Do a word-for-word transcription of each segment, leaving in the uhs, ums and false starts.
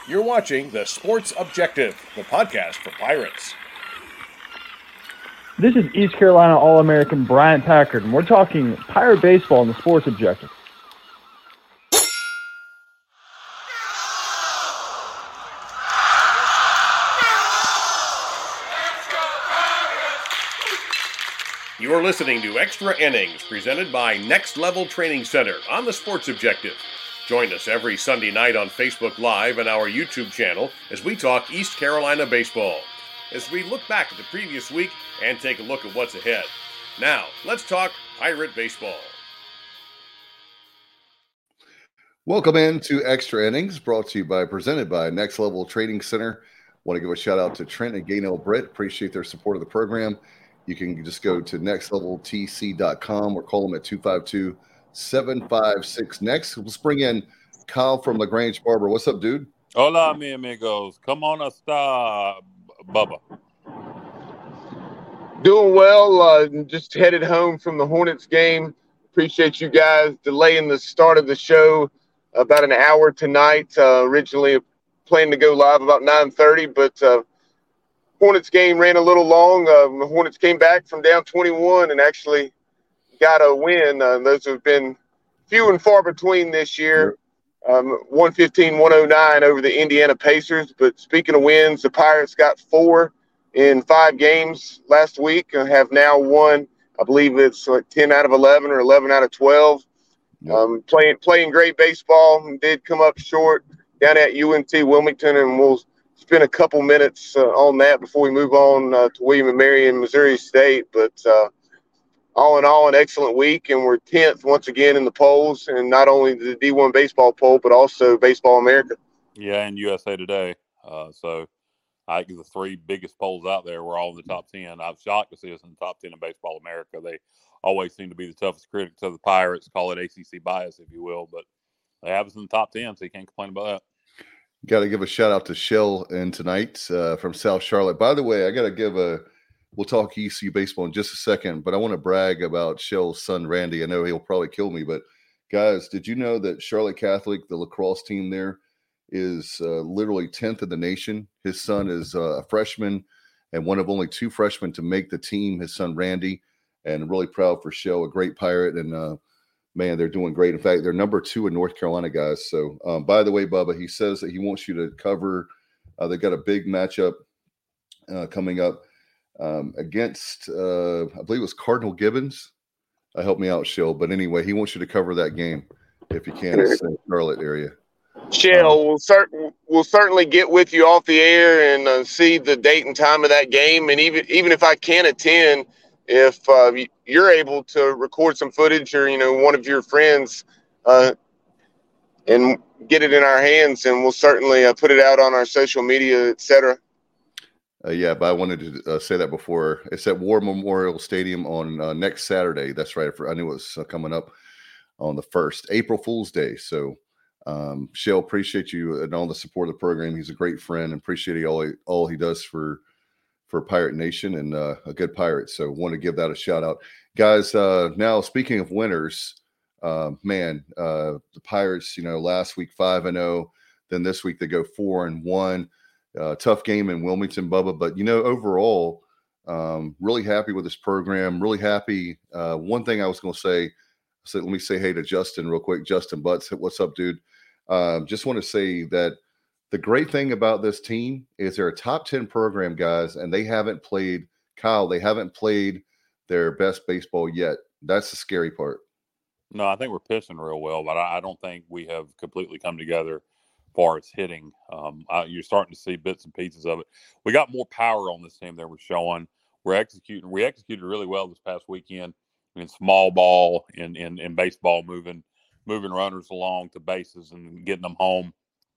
You're watching The Sports Objective, the podcast for Pirates. This is East Carolina All-American Bryant Packard, and we're talking Pirate baseball on The Sports Objective. You are listening to Extra Innings, presented by Next Level Training Center on The Sports Objective. Join us every Sunday night on Facebook Live and our YouTube channel as we talk East Carolina baseball, as we look back at the previous week and take a look at what's ahead. Now, let's talk Pirate baseball. Welcome in to Extra Innings, brought to you by, presented by Next Level Training Center. Want to give a shout out to Trent and Gaynell Britt. Appreciate their support of the program. You can just go to next level t c dot com or call them at two five two, seven five six next. Let's bring in Kyle from LaGrange Barber. What's up, dude? Hola, mi amigos. Come on, hasta Bubba. Doing well. Uh, just headed home from the Hornets game. Appreciate you guys delaying the start of the show about an hour tonight. Uh, originally planned to go live about nine thirty, but uh, Hornets game ran a little long. Uh, the Hornets came back from down twenty-one and actually got a win. Uh, those have been few and far between this year. Um, one fifteen one oh nine over the Indiana Pacers. But speaking of wins, the Pirates got four in five games last week and have now won, I believe it's like ten out of eleven or eleven out of twelve. Yep. Um, playing playing great baseball, and did come up short down at U N T Wilmington, and we'll spend a couple minutes uh, on that before we move on uh, to William and Mary in Missouri State. But uh, all in all, an excellent week, and we're tenth once again in the polls, and not only the D one baseball poll, but also Baseball America. Yeah, and U S A Today. Uh, so I think the three biggest polls out there were all in the top ten. I'm shocked to see us in the top ten in Baseball America. They always seem to be the toughest critics of the Pirates. Call it A C C bias, if you will, but they have us in the top ten, so you can't complain about that. Got to give a shout out to Shell in tonight uh, from South Charlotte. By the way, I got to give a, we'll talk E C U baseball in just a second, but I want to brag about Shell's son, Randy. I know he'll probably kill me, but guys, did you know that Charlotte Catholic, the lacrosse team there, is uh, literally tenth in the nation? His son is uh, a freshman and one of only two freshmen to make the team, his son, Randy, and really proud for Shell, a great Pirate, and uh, man, they're doing great. In fact, they're number two in North Carolina, guys. So, um, by the way, Bubba, he says that he wants you to cover. Uh, they got a big matchup uh, coming up um, against, uh, I believe it was Cardinal Gibbons. Uh, help me out, Shell. But anyway, he wants you to cover that game if you can. It's in the Charlotte area. Shell, um, we'll, cert- we'll certainly get with you off the air and uh, see the date and time of that game. And even even if I can't attend, if uh, you're able to record some footage or, you know, one of your friends uh, and get it in our hands, and we'll certainly uh, put it out on our social media, et cetera. Uh, yeah, but I wanted to uh, say that before. It's at War Memorial Stadium on uh, next Saturday. That's right. I knew it was uh, coming up on the first, April Fool's Day. So, um, Shell, appreciate you and all the support of the program. He's a great friend, and appreciate all he, all he does for for Pirate Nation, and uh, a good Pirate. So want to give that a shout out. Guys, uh, now speaking of winners, uh, man, uh, the Pirates, you know, last week five and oh, then this week they go four and one. Uh, tough game in Wilmington, Bubba. But, you know, overall, um, really happy with this program, really happy. Uh, one thing I was going to say, so let me say hey to Justin real quick. Justin Butts, what's up, dude? Uh, just want to say that the great thing about this team is they're a top ten program, guys, and they haven't played, Kyle, they haven't played their best baseball yet. That's the scary part. No, I think we're pitching real well, but I, I don't think we have completely come together as far as hitting. Um, I, you're starting to see bits and pieces of it. We got more power on this team than we're showing. We're executing. We executed really well this past weekend in small ball, in, in, in baseball, moving moving runners along to bases and getting them home.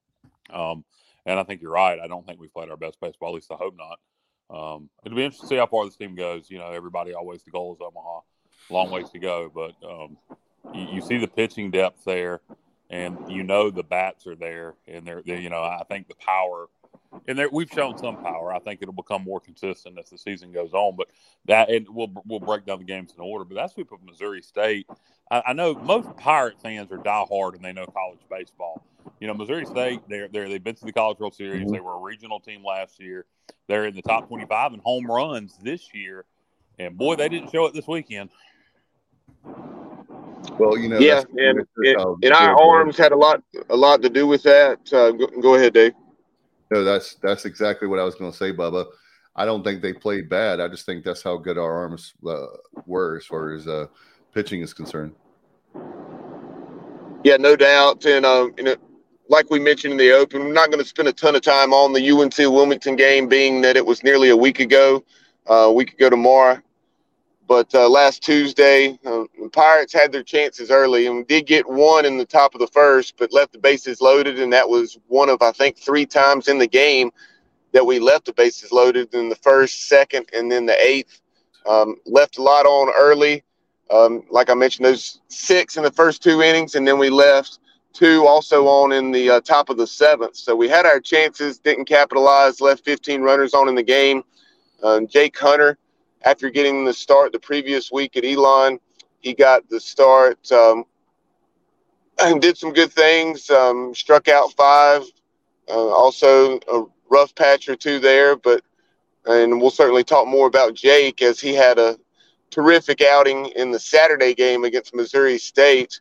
Um, and I think you're right. I don't think we've played our best baseball. At least I hope not. Um, it'll be interesting to see how far this team goes. You know, everybody always, the goal is Omaha. Long ways to go, but um, you, you see the pitching depth there, and you know the bats are there, and they're, they're you know, I think the power And there, we've shown some power. I think it'll become more consistent as the season goes on. But that, and we'll we'll break down the games in order. But that's we put Missouri State. I, I know most Pirate fans are diehard and they know college baseball. You know, Missouri State, they're they they've been to the College World Series. Mm-hmm. They were a regional team last year. They're in the top twenty-five in home runs this year. And boy, they didn't show it this weekend. Well, you know, yeah, and, it, and our arms had a lot a lot to do with that. Uh, go, go ahead, Dave. No, that's that's exactly what I was going to say, Bubba. I don't think they played bad. I just think that's how good our arms uh, were as far as uh, pitching is concerned. Yeah, no doubt. And um, you know, like we mentioned in the open, we're not going to spend a ton of time on the U N C Wilmington game, being that it was nearly a week ago, uh, a week ago tomorrow. But uh, last Tuesday, uh, the Pirates had their chances early and did get one in the top of the first, but left the bases loaded. And that was one of, I think, three times in the game that we left the bases loaded in the first, second, and then the eighth. Um, left a lot on early. Um, like I mentioned, those six in the first two innings, and then we left two also on in the uh, top of the seventh. So we had our chances, didn't capitalize, left fifteen runners on in the game. Um, Jake Hunter, after getting the start the previous week at Elon, he got the start um, and did some good things, um, struck out five, uh, also a rough patch or two there. But and we'll certainly talk more about Jake, as he had a terrific outing in the Saturday game against Missouri State.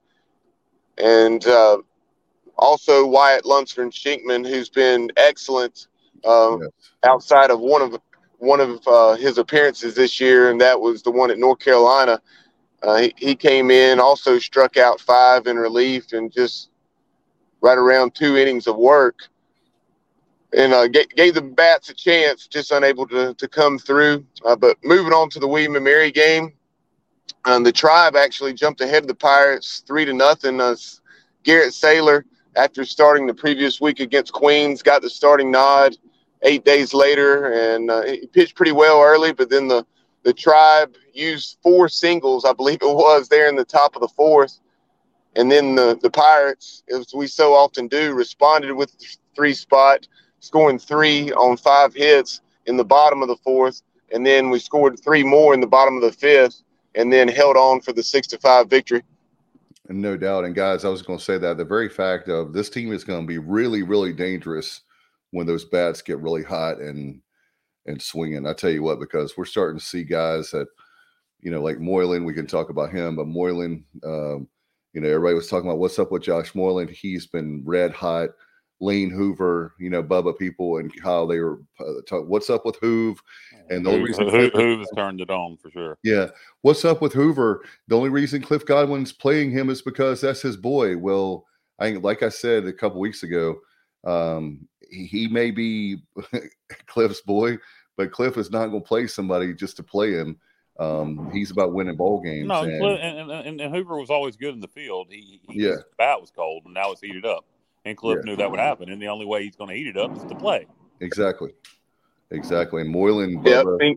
And uh, also Wyatt Lunsford-Shinkman, who's been excellent uh, yes. outside of one of one of uh, his appearances this year, and that was the one at North Carolina. Uh, he, he came in, also struck out five in relief, and just right around two innings of work. And uh, g- gave the bats a chance, just unable to, to come through. Uh, but moving on to the William and Mary game, um, the Tribe actually jumped ahead of the Pirates three to nothing. Uh, Garrett Saylor, after starting the previous week against Queens, got the starting nod eight days later, and uh, he pitched pretty well early, but then the, the Tribe used four singles, I believe it was, there in the top of the fourth. And then the, the Pirates, as we so often do, responded with the three spot, scoring three on five hits in the bottom of the fourth. And then we scored three more in the bottom of the fifth, and then held on for the six to five victory. And no doubt. And guys, I was going to say that the very fact of this team is going to be really, really dangerous when those bats get really hot and and swinging. I tell you what, because we're starting to see guys that, you know, like Moylan, we can talk about him, but Moylan, um, you know, everybody was talking about what's up with Josh Moylan. He's been red hot. Lane Hoover, you know, Bubba people and how they were uh, talk, what's up with Hoove? And the only reason Ho- Hoove has turned it on for sure. Yeah. What's up with Hoover? The only reason Cliff Godwin's playing him is because that's his boy. Well, I like I said a couple weeks ago, um, he, he may be Cliff's boy, but Cliff is not going to play somebody just to play him. Um, he's about winning ball games. No, and, Cliff, and, and, and Hoover was always good in the field. He, he yeah, his bat was cold, and now it's heated up. And Cliff yeah. knew that would happen, and the only way he's going to heat it up is to play. Exactly, exactly. And Moylan, yeah, Bubba. think,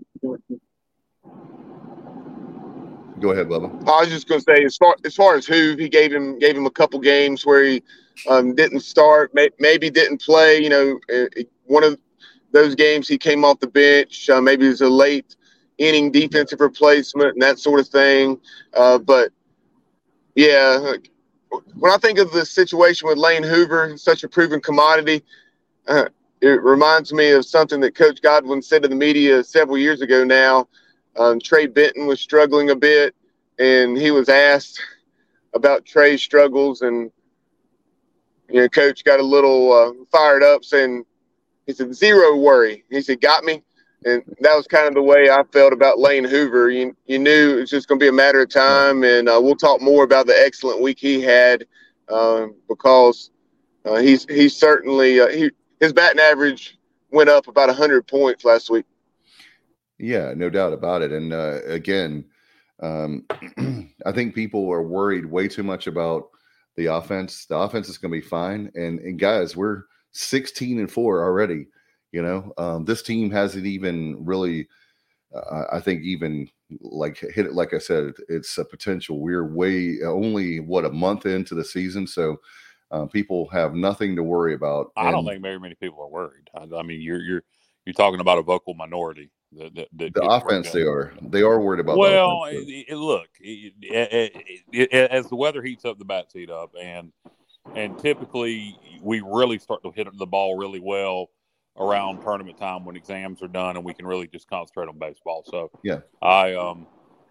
Go ahead, Bubba. I was just going to say, as far as far as Hoove, he gave him gave him a couple games where he um, didn't start, may, maybe didn't play. You know, it, one of those games he came off the bench. Uh, maybe it was a late inning defensive replacement and that sort of thing. Uh, but yeah. When I think of the situation with Lane Hoover, such a proven commodity, uh, it reminds me of something that Coach Godwin said to the media several years ago now. Um, Trey Benton was struggling a bit, and he was asked about Trey's struggles, and you know, Coach got a little uh, fired up, saying, he said, zero worry. He said, got me? And that was kind of the way I felt about Lane Hoover. You, you knew it was just going to be a matter of time, and uh, we'll talk more about the excellent week he had uh, because uh, he's he's certainly uh, he, his batting average went up about one hundred points last week. Yeah, no doubt about it. And uh, again, um, I think people are worried way too much about the offense. The offense is going to be fine. And, and guys, we're sixteen and four already. You know, um, this team hasn't even really, uh, I think, even like hit it. Like I said, it's a potential. We're way only what a month into the season, so Uh, people have nothing to worry about. I don't think very many people are worried. I, I mean, you're you're you're talking about a vocal minority. That, that, that the offense, they are they are worried about. Well, the offense, it, it, look, it, it, it, it, as the weather heats up, the bats heat up, and and typically we really start to hit the ball really well around tournament time when exams are done and we can really just concentrate on baseball. So yeah, I um,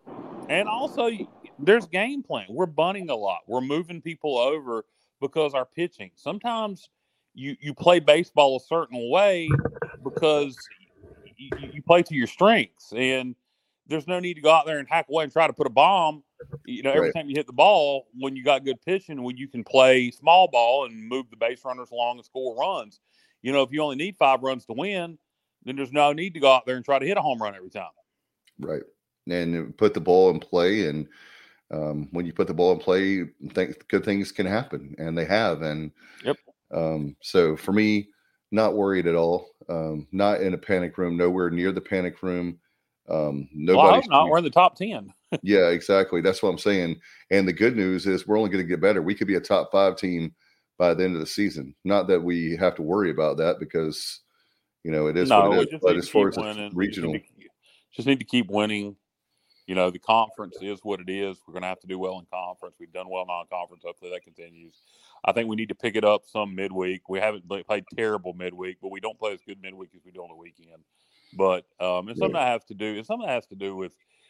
and also there's game plan. We're bunting a lot. We're moving people over because our pitching. Sometimes you you play baseball a certain way because you, you play to your strengths, and there's no need to go out there and hack away and try to put a bomb. You know, every right. time you hit the ball, when you got good pitching, when you can play small ball and move the base runners along and score runs. You know, if you only need five runs to win, then there's no need to go out there and try to hit a home run every time. Right. And put the ball in play. And um, when you put the ball in play, think good things can happen. And they have. And yep. Um, so for me, not worried at all. Um, not in a panic room, nowhere near the panic room. Um, nobody's well, I hope not. We're in the top ten. Yeah, exactly. That's what I'm saying. And the good news is we're only going to get better. We could be a top five team by the end of the season. Not that we have to worry about that because, you know, it is no, what it is. But as far as winning. regional, just need, to, just need to keep winning. You know, the conference is what it is. We're going to have to do well in conference. We've done well non-conference. Hopefully that continues. I think we need to pick it up some midweek. We haven't played terrible midweek, but we don't play as good midweek as we do on the weekend. But um, it's something that has to do. It's something that has to do with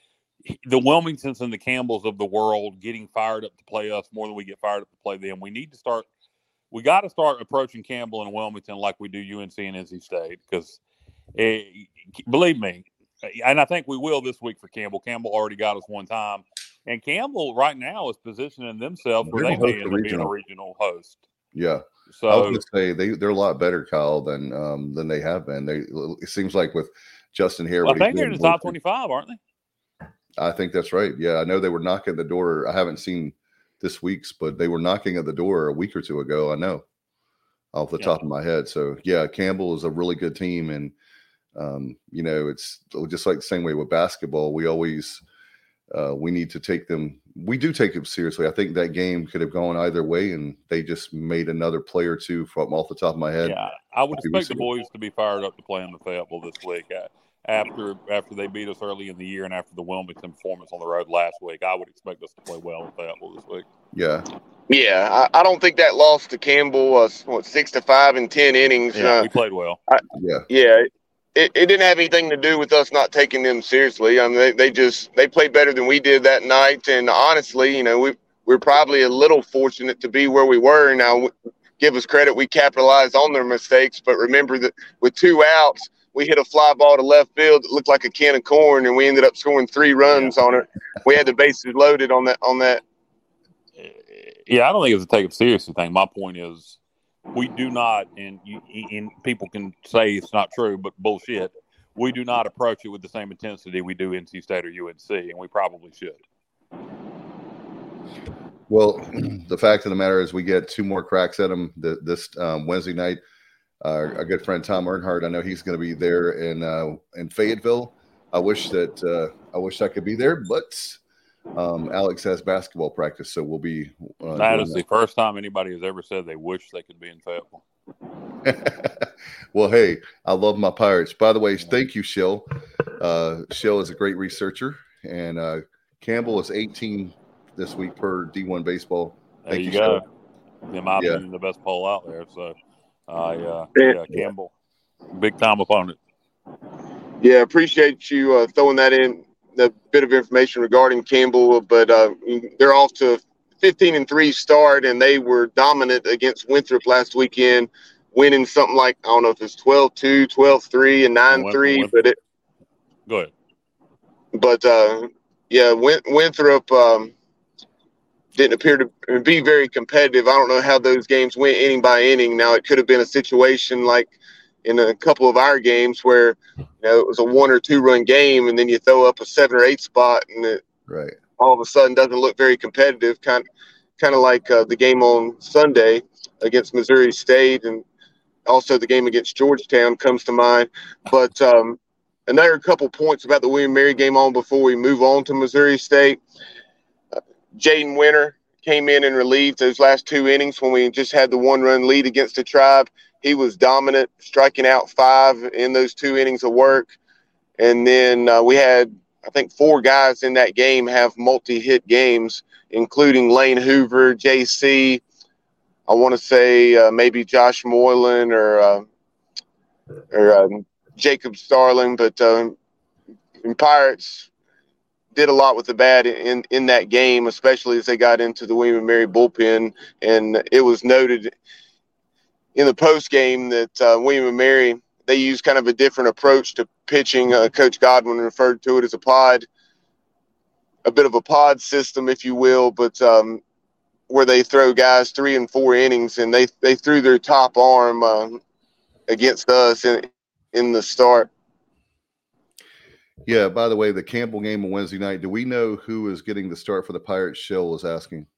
the Wilmingtons and the Campbells of the world getting fired up to play us more than we get fired up to play them. We need to start. We got to start approaching Campbell and Wilmington like we do U N C and N C State because, it, believe me, and I think we will this week for Campbell. Campbell already got us one time. And Campbell right now is positioning themselves where they may end up being a regional host. Yeah. So I was going to say they, they're a lot better, Kyle, than um, than they have been. They It seems like with Justin Harewood. Well, I think they're in the top twenty-five, aren't they? I think that's right. Yeah, I know they were knocking at the door. I haven't seen this week's, but they were knocking at the door a week or two ago, I know, off the yeah. top of my head. So, yeah, Campbell is a really good team. And, um, you know, it's just like the same way with basketball. We always uh, – we need to take them – we do take them seriously. I think that game could have gone either way, and they just made another play or two from off the top of my head. Yeah, I would expect the boys to be fired up to play in the Fayetteville this week. Uh, After after they beat us early in the year and after the Wilmington performance on the road last week, I would expect us to play well in Fayetteville this week. Yeah. Yeah, I, I don't think that loss to Campbell was, what, six to five in ten innings. Yeah, uh, we played well. I, yeah. Yeah, it, it didn't have anything to do with us not taking them seriously. I mean, they, they just – they played better than we did that night. And honestly, you know, we, we're probably a little fortunate to be where we were. Now, give us credit, we capitalized on their mistakes. But remember that with two outs – we hit a fly ball to left field that looked like a can of corn, and we ended up scoring three runs yeah. on it. We had the bases loaded on that. On that. Yeah, I don't think it's a take it seriously thing. My point is, we do not, and, you, and people can say it's not true, but bullshit. We do not approach it with the same intensity we do N C State or U N C, and we probably should. Well, the fact of the matter is, we get two more cracks at them this um, Wednesday night. Uh, our good friend Tom Earnhardt, I know he's going to be there in uh, in Fayetteville. I wish that uh, I wish I could be there, but um, Alex has basketball practice, so we'll be. Uh, that is the that. first time anybody has ever said they wish they could be in Fayetteville. Well, hey, I love my Pirates. By the way, thank you, Shell. Uh, Shell is a great researcher, and uh, Campbell is eighteen this week per D one baseball. There Thank you, you go. Shell. In my yeah. opinion, the best poll out there. So. Uh, yeah, yeah, Campbell, big time opponent. Yeah, appreciate you uh, throwing that in, the bit of information regarding Campbell. But uh, they're off to fifteen and three start, and they were dominant against Winthrop last weekend, winning something like, I don't know if it's twelve two, twelve three, and nine three. But it. Go ahead. But uh, yeah, Win- Winthrop. Um, didn't appear to be very competitive. I don't know how those games went inning by inning. Now, it could have been a situation like in a couple of our games where, you know, it was a one or two run game, and then you throw up a seven or eight spot, and it right. all of a sudden doesn't look very competitive. Kind, kind of like uh, the game on Sunday against Missouri State, and also the game against Georgetown comes to mind. But um, another couple points about the William and Mary game on before we move on to Missouri State. Jaden Winter came in and relieved those last two innings when we just had the one-run lead against the Tribe. He was dominant, striking out five in those two innings of work. And then uh, we had, I think, four guys in that game have multi-hit games, including Lane Hoover, J C, I want to say uh, maybe Josh Moylan or uh, or um, Jacob Starling. But uh, Pirates did a lot with the bat in, in that game, especially as they got into the William and Mary bullpen. And it was noted in the post game that uh, William and Mary, they use kind of a different approach to pitching. Uh, Coach Godwin referred to it as a pod, a bit of a pod system, if you will, but um, where they throw guys three and four innings, and they, they threw their top arm uh, against us in, in the start. Yeah, by the way, the Campbell game on Wednesday night, do we know who is getting the start for the Pirates? Shell was asking.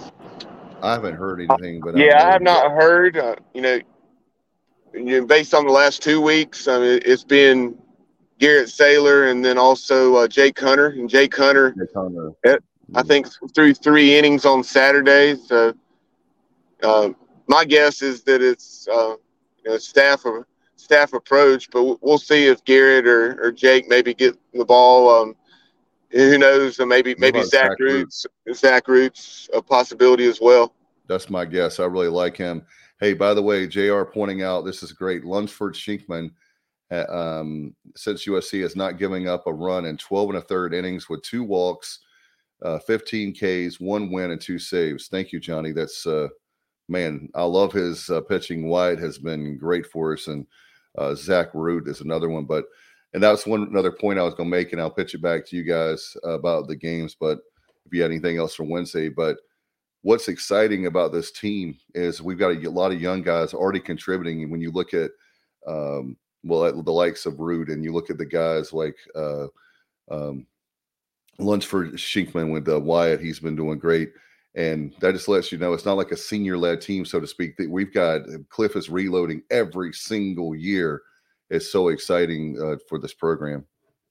I haven't heard anything, but yeah, I, I have not heard. Uh, you know, you know, based on the last two weeks, I mean, it's been Garrett Saylor and then also uh, Jake Hunter. And Jake Hunter, Jake Hunter. It, I think, threw three innings on Saturday. So uh, my guess is that it's uh, you know, staff or staff approach, but we'll see if Garrett or, or Jake maybe get the ball. Um, who knows? Maybe maybe Zach, Zach Roots. Roots. Zach Roots a possibility as well. That's my guess. I really like him. Hey, by the way, J R pointing out this is great. Lunsford Shinkman, uh, um, since U S C is not giving up a run in twelve and a third innings with two walks, uh, fifteen Ks, one win, and two saves. Thank you, Johnny. That's uh, man. I love his uh, pitching. Wyatt has been great for us, and uh, Zach Root is another one. But and that's one another point I was going to make, and I'll pitch it back to you guys uh, about the games. But if you had anything else for Wednesday, but what's exciting about this team is we've got a lot of young guys already contributing. And when you look at, um, well, at the likes of Root, and you look at the guys like uh, um, Lunsford Shinkman with uh, Wyatt, he's been doing great. And that just lets you know it's not like a senior-led team, so to speak. That we've got Cliff is reloading every single year. It's so exciting uh, for this program.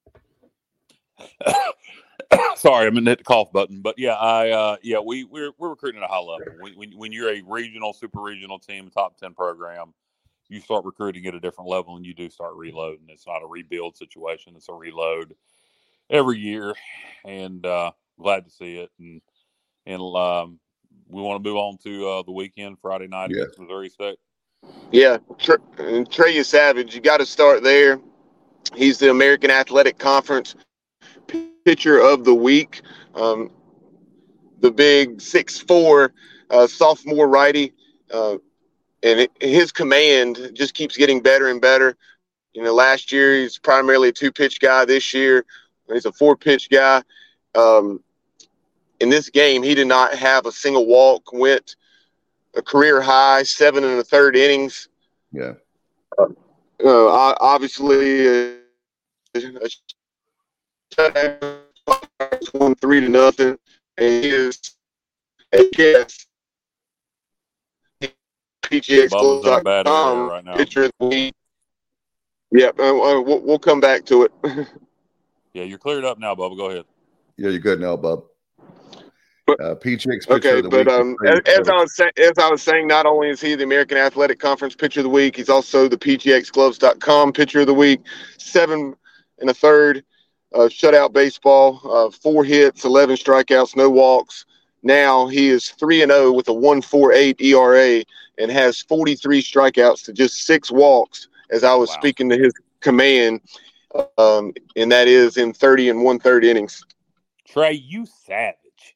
Sorry, I'm gonna hit the cough button, but yeah, I uh, yeah, we we're we're recruiting at a high level. When, when when you're a regional, super regional team, top ten program, you start recruiting at a different level, and you do start reloading. It's not a rebuild situation; it's a reload every year, and uh, glad to see it. And and um, we want to move on to uh, the weekend, Friday night yeah. against Missouri State. Yeah, Tre- and Trey Savage, you got to start there. He's the American Athletic Conference pitcher of the week. Um, the big six foot four uh, sophomore righty, uh, and it, his command just keeps getting better and better. You know, last year he's primarily a two-pitch guy. This year he's a four-pitch guy. Um, in this game, he did not have a single walk, went a career high, seven and a third innings. Yeah. Uh, uh, obviously, uh, a one three to nothing, and he is a guess. P G X Gloves dot com right now. Picture of the week. Yeah, uh, uh, we'll, we'll come back to it. Yeah, you're cleared up now, Bubba. Go ahead. Yeah, you're good now, Bub. Uh, P G X Pitcher okay, of the but week um, as, as I was saying, as I was saying, not only is he the American Athletic Conference Pitcher of the Week, he's also the P G X Gloves dot com Pitcher of the Week. Seven and a third, uh, shutout baseball, uh, four hits, eleven strikeouts, no walks. Now he is three and zero with a one four eight E R A and has forty three strikeouts to just six walks. As I was wow. speaking to his command, um, and that is in thirty and one third innings. Trey, you savage.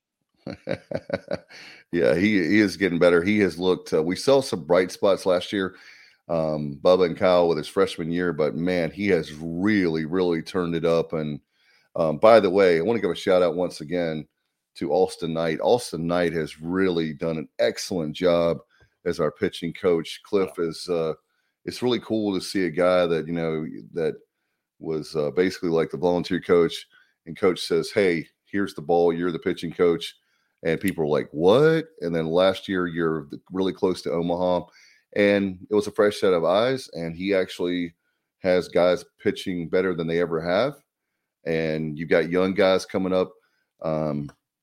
Yeah, he, he is getting better. He has looked uh, – we saw some bright spots last year, um, Bubba and Kyle with his freshman year, but, man, he has really, really turned it up. And, um, by the way, I want to give a shout-out once again to Austin Knight. Austin Knight has really done an excellent job as our pitching coach. Cliff is uh, – it's really cool to see a guy that, you know, that was uh, basically like the volunteer coach, and coach says, hey, here's the ball, you're the pitching coach. And people are like, what? And then last year, you're really close to Omaha. And it was a fresh set of eyes. And he actually has guys pitching better than they ever have. And you've got young guys coming up. Um,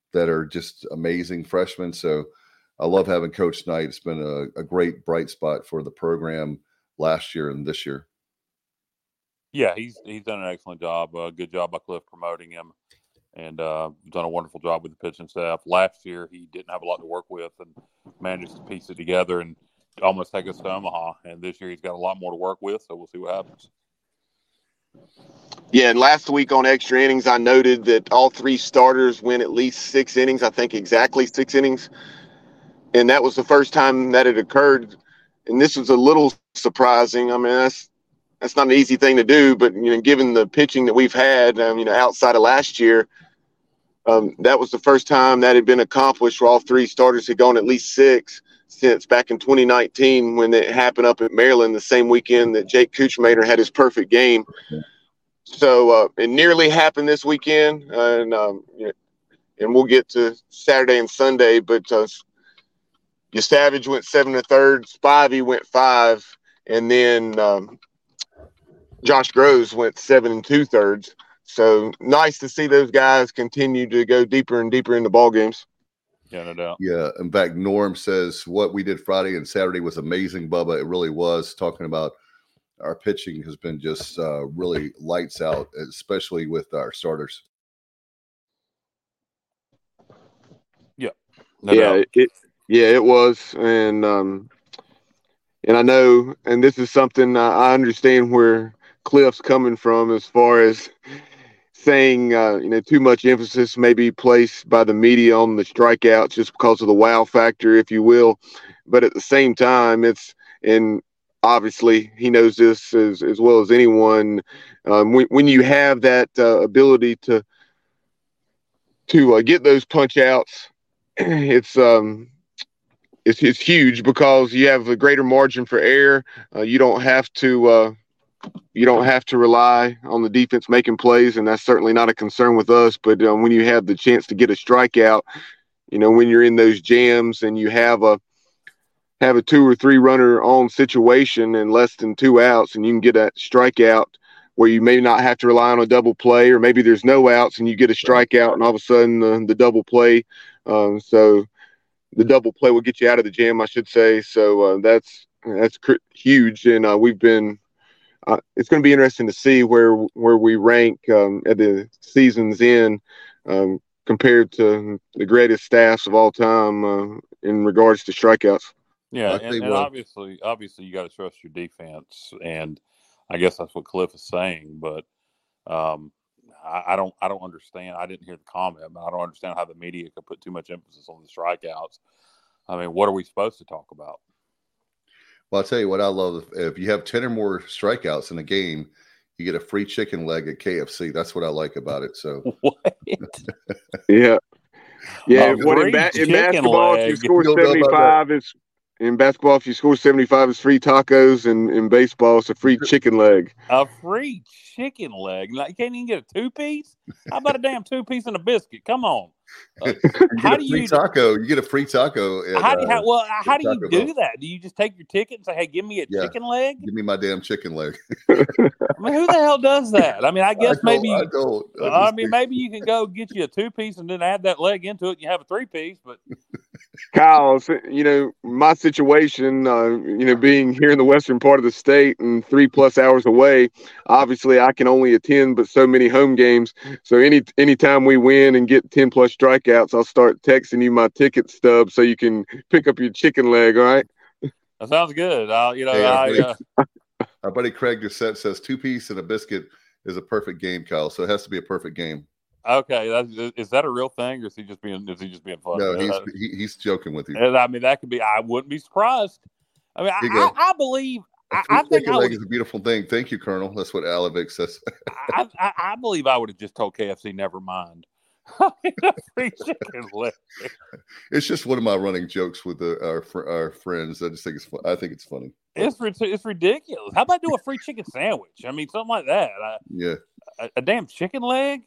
that are just amazing freshmen. So I love having Coach Knight. It's been a, a great bright spot for the program last year and this year. Yeah, he's he's done an excellent job. Uh, good job by Cliff promoting him, and uh, done a wonderful job with the pitching staff. Last year, he didn't have a lot to work with and managed to piece it together and almost take us to Omaha. And this year, he's got a lot more to work with, so we'll see what happens. Yeah, and last week on Extra Innings, I noted that all three starters went at least six innings, I think exactly six innings. And that was the first time that it occurred. And this was a little surprising. I mean, that's that's not an easy thing to do, but, you know, given the pitching that we've had, um, you know, outside of last year, um, that was the first time that had been accomplished where all three starters had gone at least six since back in twenty nineteen when it happened up at Maryland the same weekend that Jake Kuchmater had his perfect game. So uh, it nearly happened this weekend, uh, and um, you know, and we'll get to Saturday and Sunday, but uh, your Savage went seven and a third, Spivey went five, and then um, Josh Groves went seven and two thirds. So nice to see those guys continue to go deeper and deeper into ball games. Yeah, no doubt. Yeah. In fact, Norm says what we did Friday and Saturday was amazing, Bubba. It really was. Talking about our pitching has been just uh, really lights out, especially with our starters. Yeah. No yeah, doubt. it yeah, it was. And um, and I know, and this is something I, I understand where Cliff's coming from as far as saying, uh, you know, too much emphasis may be placed by the media on the strikeouts just because of the wow factor, if you will. But at the same time, it's, and obviously he knows this as, as well as anyone, um, when, when you have that uh, ability to, to uh, get those punch outs, it's, um, it's, it's huge because you have a greater margin for error. Uh, you don't have to, uh, You don't have to rely on the defense making plays, and that's certainly not a concern with us. But um, when you have the chance to get a strikeout, you know, when you're in those jams and you have a have a two or three runner on situation and less than two outs, and you can get a strikeout where you may not have to rely on a double play, or maybe there's no outs and you get a strikeout, and all of a sudden the, the double play. Um, so the double play will get you out of the jam, I should say. So uh, that's that's cr- huge, and uh, we've been. Uh, it's going to be interesting to see where where we rank um, at the season's end um, compared to the greatest staffs of all time uh, in regards to strikeouts. Yeah, and, and obviously, obviously, you got to trust your defense, and I guess that's what Cliff is saying. But um, I, I don't, I don't understand. I didn't hear the comment, but I don't understand how the media could put too much emphasis on the strikeouts. I mean, what are we supposed to talk about? Well, I'll tell you what I love. If you have ten or more strikeouts in a game, you get a free chicken leg at K F C. That's what I like about it. So what? yeah. Yeah. A What in, ba- in basketball, leg. if you score seventy-five, it's in basketball, if you score seventy-five, it's free tacos, and in baseball, it's a free chicken leg. A free chicken leg? Like, you can't even get a two-piece? How about a damn two-piece and a biscuit? Come on. Uh, how do you taco? You get a free taco. At, how do you, uh, how, well, how do you do Bell. that? Do you just take your ticket and say, "Hey, give me a yeah. chicken leg"? Give me my damn chicken leg. I mean, who the hell does that? I mean, I guess I maybe. I don't. I, I mean, think... maybe you can go get you a two-piece and then add that leg into it, and you have a three-piece. But Kyle, you know, my situation, uh, you know, being here in the western part of the state and three plus hours away, obviously I can only attend but so many home games. So any anytime we win and get ten plus strikeouts, I'll start texting you my ticket stub so you can pick up your chicken leg. All right. That sounds good. I'll, you know, hey, I, our, buddy, uh... our buddy Craig Doucette says two piece and a biscuit is a perfect game, Kyle. So it has to be a perfect game. Okay, that's, is that a real thing, or is he just being is he just being funny? No, he's he, he's joking with you. I mean, that could be. I wouldn't be surprised. I mean, I, I, I believe. A I, I think I would, is a beautiful thing. Thank you, Colonel. That's what Alavic says. I, I, I believe I would have just told K F C, never mind. Free chicken leg. It's just one of my running jokes with the, our our friends. I just think it's fun. I think it's funny. It's it's ridiculous. How about do a free chicken sandwich? I mean, something like that. I, yeah, a, a damn chicken leg.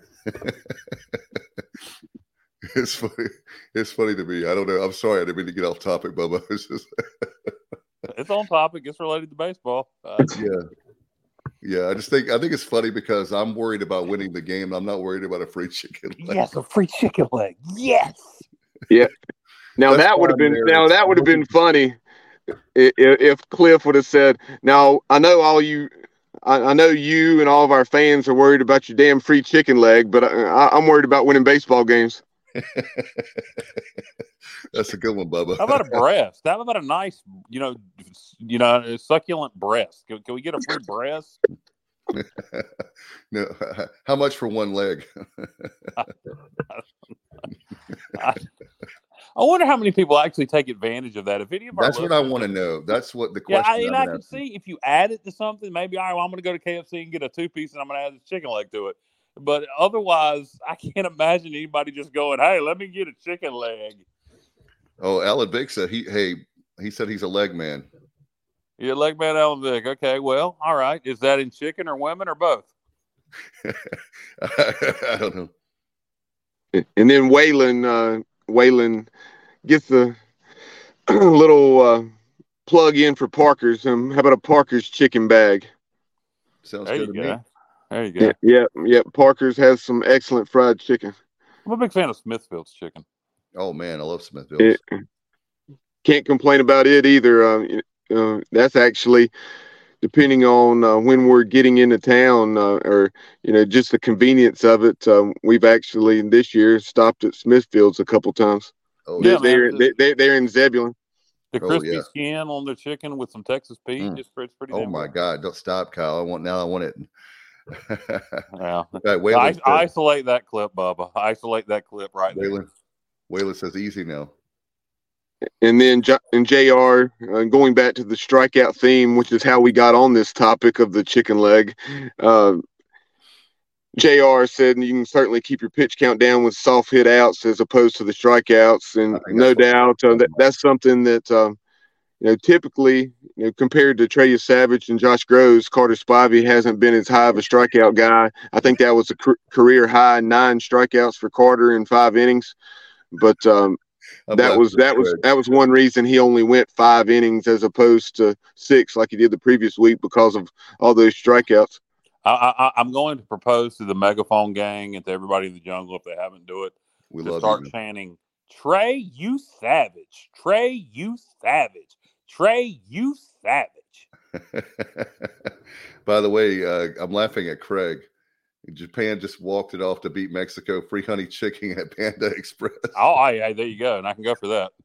It's funny. It's funny to me. I don't know. I'm sorry. I didn't mean to get off topic, Bubba. It's just. It's on topic. It's related to baseball. Uh, yeah. Yeah, I just think I think it's funny because I'm worried about winning the game. I'm not worried about a free chicken leg. Yes, a free chicken leg. Yes. Yeah. Now That's that would have fine been there. now It's that would have been looking- funny if, if Cliff would have said, "Now I know all you, I, I know you and all of our fans are worried about your damn free chicken leg, but I, I, I'm worried about winning baseball games." That's a good one, Bubba. How about a breast? How about a nice, you know, you know, succulent breast? Can, can we get a free breast? No, how much for one leg? I, I wonder how many people actually take advantage of that. If any of our That's what I listeners- want to know. That's what the Yeah, question. I, and I've I been can asking. see if you add it to something, maybe, all right, well, I'm going to go to K F C and get a two piece and I'm going to add this chicken leg to it. But otherwise, I can't imagine anybody just going, "Hey, let me get a chicken leg." Oh, Alan Vick said he. Hey, he said he's a leg man. Yeah, leg man Alan Vick. Okay, well, all right. Is that in chicken or women or both? I don't know. And then Waylon, uh, Waylon gets the little uh, plug in for Parker's. Um, how about a Parker's chicken bag? Sounds There good you to go. me. There you go. Yeah, yeah, yeah. Parker's has some excellent fried chicken. I'm a big fan of Smithfield's chicken. Oh man, I love Smithfield's. It, can't complain about it either. Uh, uh, that's actually depending on uh, when we're getting into town, uh, or you know, just the convenience of it. Um, we've actually this year stopped at Smithfield's a couple times. Oh They, Yeah, they're man. they, they, they're in Zebulon. The Oh, crispy yeah. skin on the chicken with some Texas Pete. Mm. It's, it's pretty Oh damn my good. God! Don't stop, Kyle. I want now. I want it. Yeah. Right, Waylon, I, says, isolate that clip, Bubba. Isolate that clip right there. Waylon, Waylon says easy now. And then J- and J R, uh, going back to the strikeout theme, which is how we got on this topic of the chicken leg. Uh, J R said you can certainly keep your pitch count down with soft hit outs as opposed to the strikeouts, and I think no that's what- doubt uh, that, that's something that uh, you know typically, you know, compared to Trey Savage and Josh Groves, Carter Spivey hasn't been as high of a strikeout guy. I think that was a c- career high nine strikeouts for Carter in five innings, but um, I'm that laughing was at that was Craig. that was one reason he only went five innings as opposed to six like he did the previous week because of all those strikeouts. I, I, I'm going to propose to the Megaphone gang and to everybody in the jungle, if they haven't do it, We to love start you. chanting, "Trey, you savage! Trey, you savage! Trey, you savage!" By the way, uh, I'm laughing at Craig. Japan just walked it off to beat Mexico. Free honey chicken at Panda Express. Oh, I, I, there you go, and I can go for that.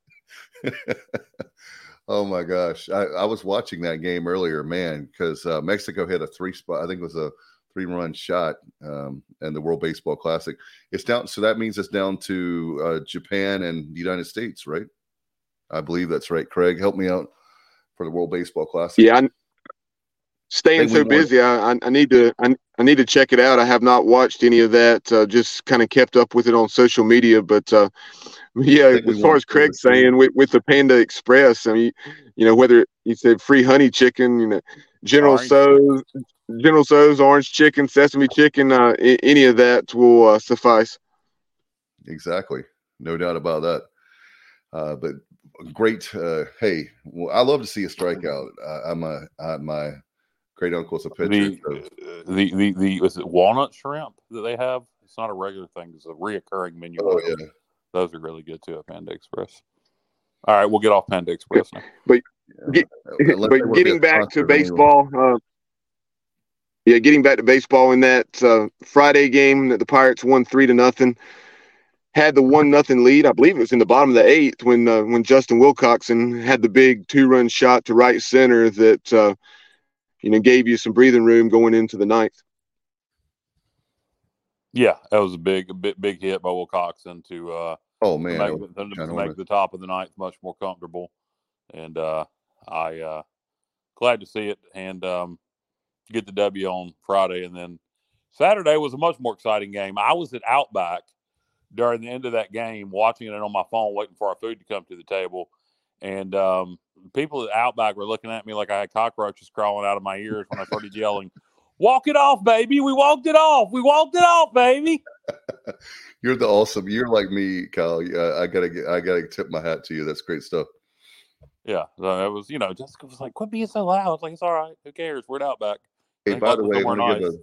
Oh my gosh, I, I was watching that game earlier, man, because uh, Mexico had a three spot. I think it was a three run shot um, in the World Baseball Classic. It's down, so that means it's down to uh, Japan and the United States, right? I believe that's right. Craig, help me out for the World Baseball Classic. Yeah, I'm staying Think we so won. busy. I, I I need to I, I need to check it out. I have not watched any of that. Uh, just kind of kept up with it on social media, but uh, yeah, Think we as far won as Craig's four to two. saying with, with the Panda Express, I mean, you know, whether you said free honey chicken, you know, General Orange So's, General So's orange chicken, sesame chicken, uh, I- any of that will uh, suffice. Exactly, no doubt about that. Uh, but great. Uh, hey, well, I love to see a strikeout. Uh, I'm a I, my great uncle's a pitcher. The, So. the the the was it walnut shrimp that they have? It's not a regular thing; it's a reoccurring menu. Oh item. yeah. Those are really good too at Panda Express. All right, we'll get off Panda Express now. Get- Unless they but wanna be getting a back to sponsor, then we will. baseball, uh, yeah, getting back to baseball in that uh, Friday game that the Pirates won three to nothing, had the one nothing lead. I believe it was in the bottom of the eighth when uh, when Justin Wilcoxon had the big two run shot to right center that uh, you know gave you some breathing room going into the ninth. Yeah, that was a big, a big, big hit by Wilcoxon to uh, Oh to man, make, I the, was to, kinda to wanna- make the top of the ninth much more comfortable, and uh, I uh, glad to see it and um, get the W on Friday, and then Saturday was a much more exciting game. I was at Outback during the end of that game, watching it on my phone, waiting for our food to come to the table, and um, people at Outback were looking at me like I had cockroaches crawling out of my ears when I started yelling, "Walk it off, baby! We walked it off! We walked it off, baby!" You're the awesome. You're like me, Kyle. Yeah, I gotta get. I gotta tip my hat to you. That's great stuff. Yeah, so it was. You know, Jessica was like, "Quit being so loud." I was like, "It's all right. Who cares? We're at Outback. Hey, by the way, I want to nice. give a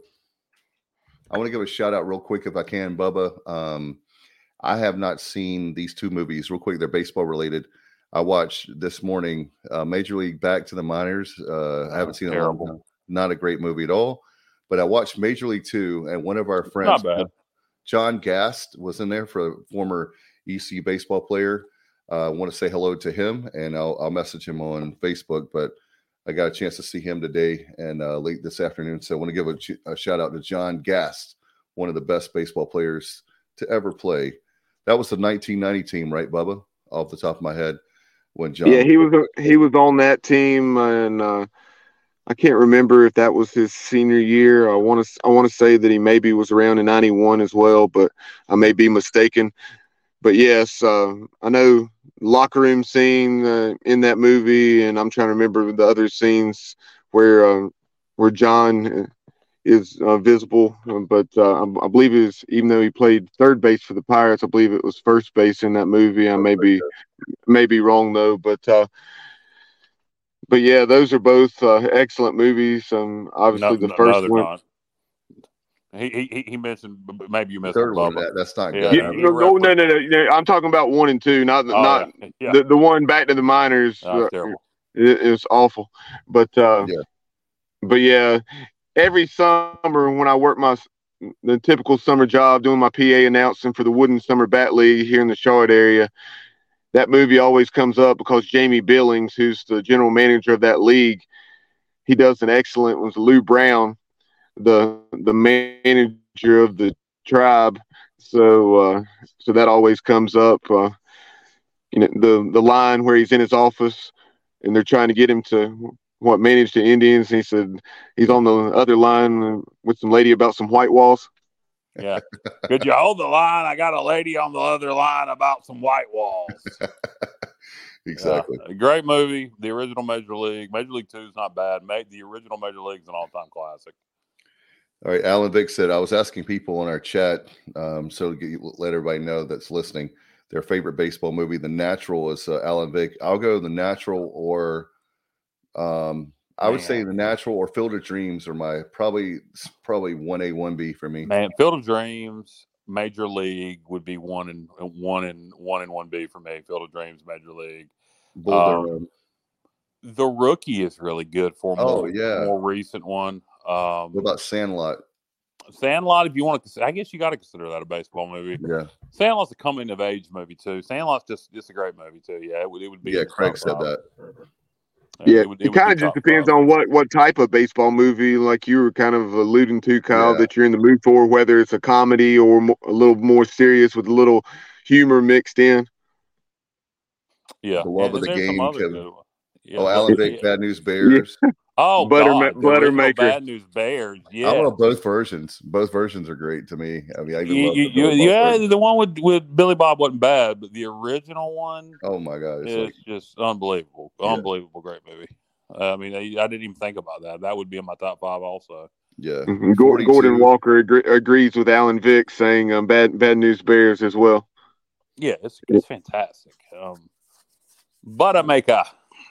I want to give a shout out real quick if I can, Bubba. Um, I have not seen these two movies real quick. They're baseball related. I watched this morning uh, Major League Back to the Minors. Uh, I haven't seen it in a long time. Not a great movie at all. But I watched Major League Two, and one of our friends, John Gast, was in there, for a former E C U baseball player. I uh, want to say hello to him, and I'll, I'll message him on Facebook. But I got a chance to see him today and uh, late this afternoon. So I want to give a, ch- a shout out to John Gast, one of the best baseball players to ever play. That was the nineteen ninety team, right, Bubba? Off the top of my head, when John. Yeah, he was he was on that team, and uh, I can't remember if that was his senior year. I want to I want to say that he maybe was around in ninety-one as well, but I may be mistaken. But yes, uh, I know locker room scene uh, in that movie, and I'm trying to remember the other scenes where uh, where John is uh, visible. But uh, I, I believe it was, even though he played third base for the Pirates, I believe it was first base in that movie. I may be may be wrong though, but uh, but yeah, those are both uh, excellent movies. Um, obviously no, the first no, one. Not. He, he he mentioned maybe you missed third one. That, that's not yeah, good. You, no, no, no, no, no. I'm talking about one and two, not oh, not yeah. Yeah. the the one Back to the Minors. Oh, uh, terrible. it, it's awful, but uh, Yeah. but yeah, every summer when I work my the typical summer job doing my P A announcing for the Wooden Summer Bat League here in the Charlotte area, that movie always comes up because Jamie Billings, who's the general manager of that league, he does an excellent was Lou Brown, the the manager of the tribe. So uh, so that always comes up. Uh, you know, the the line where he's in his office and they're trying to get him to what manage the Indians. And he said he's on the other line with some lady about some white walls. Yeah. Could you hold the line? I got a lady on the other line about some white walls. Exactly. Uh, great movie. The original Major League. Major League Two is not bad. The original Major League is an all-time classic. All right. Alan Vick said, I was asking people on our chat, um, so to get, let everybody know that's listening, their favorite baseball movie. The Natural is uh, Alan Vick. I'll go The Natural or um, I Man. would say The Natural or Field of Dreams are my probably probably one A, one B for me. Man, Field of Dreams, Major League would be one and one and one and one B for me. Field of Dreams, Major League. Um, the Rookie is really good for a more, oh, yeah. more recent one. Um, what about Sandlot? Sandlot, if you want to, I guess you got to consider that a baseball movie. Yeah. Sandlot's a coming of age movie too. Sandlot's just just a great movie too. Yeah, it would it would be. Yeah, Craig said that. Yeah, it, it kind of just depends on what, what type of baseball movie, like you were kind of alluding to, Kyle, yeah. that you're in the mood for, whether it's a comedy or mo- a little more serious with a little humor mixed in. Yeah, The Love and, of the Game, Kevin. Yeah, oh, Alan Vick, yeah. Bad News Bears. Yeah. Oh, Butter, God, ma- Buttermaker. Bad News Bears. Yeah, I love both versions. Both versions are great to me. I mean, I even you, love you, the Billy you, yeah, version. the one with, with Billy Bob wasn't bad, but the original one, oh my God, it's like, just unbelievable, yeah. unbelievable, great movie. I mean, I, I didn't even think about that. That would be in my top five, also. Yeah, mm-hmm. Gordon Walker agree, agrees with Alan Vick, saying um, "Bad Bad News Bears" as well. Yeah, it's it's fantastic. Um, Buttermaker.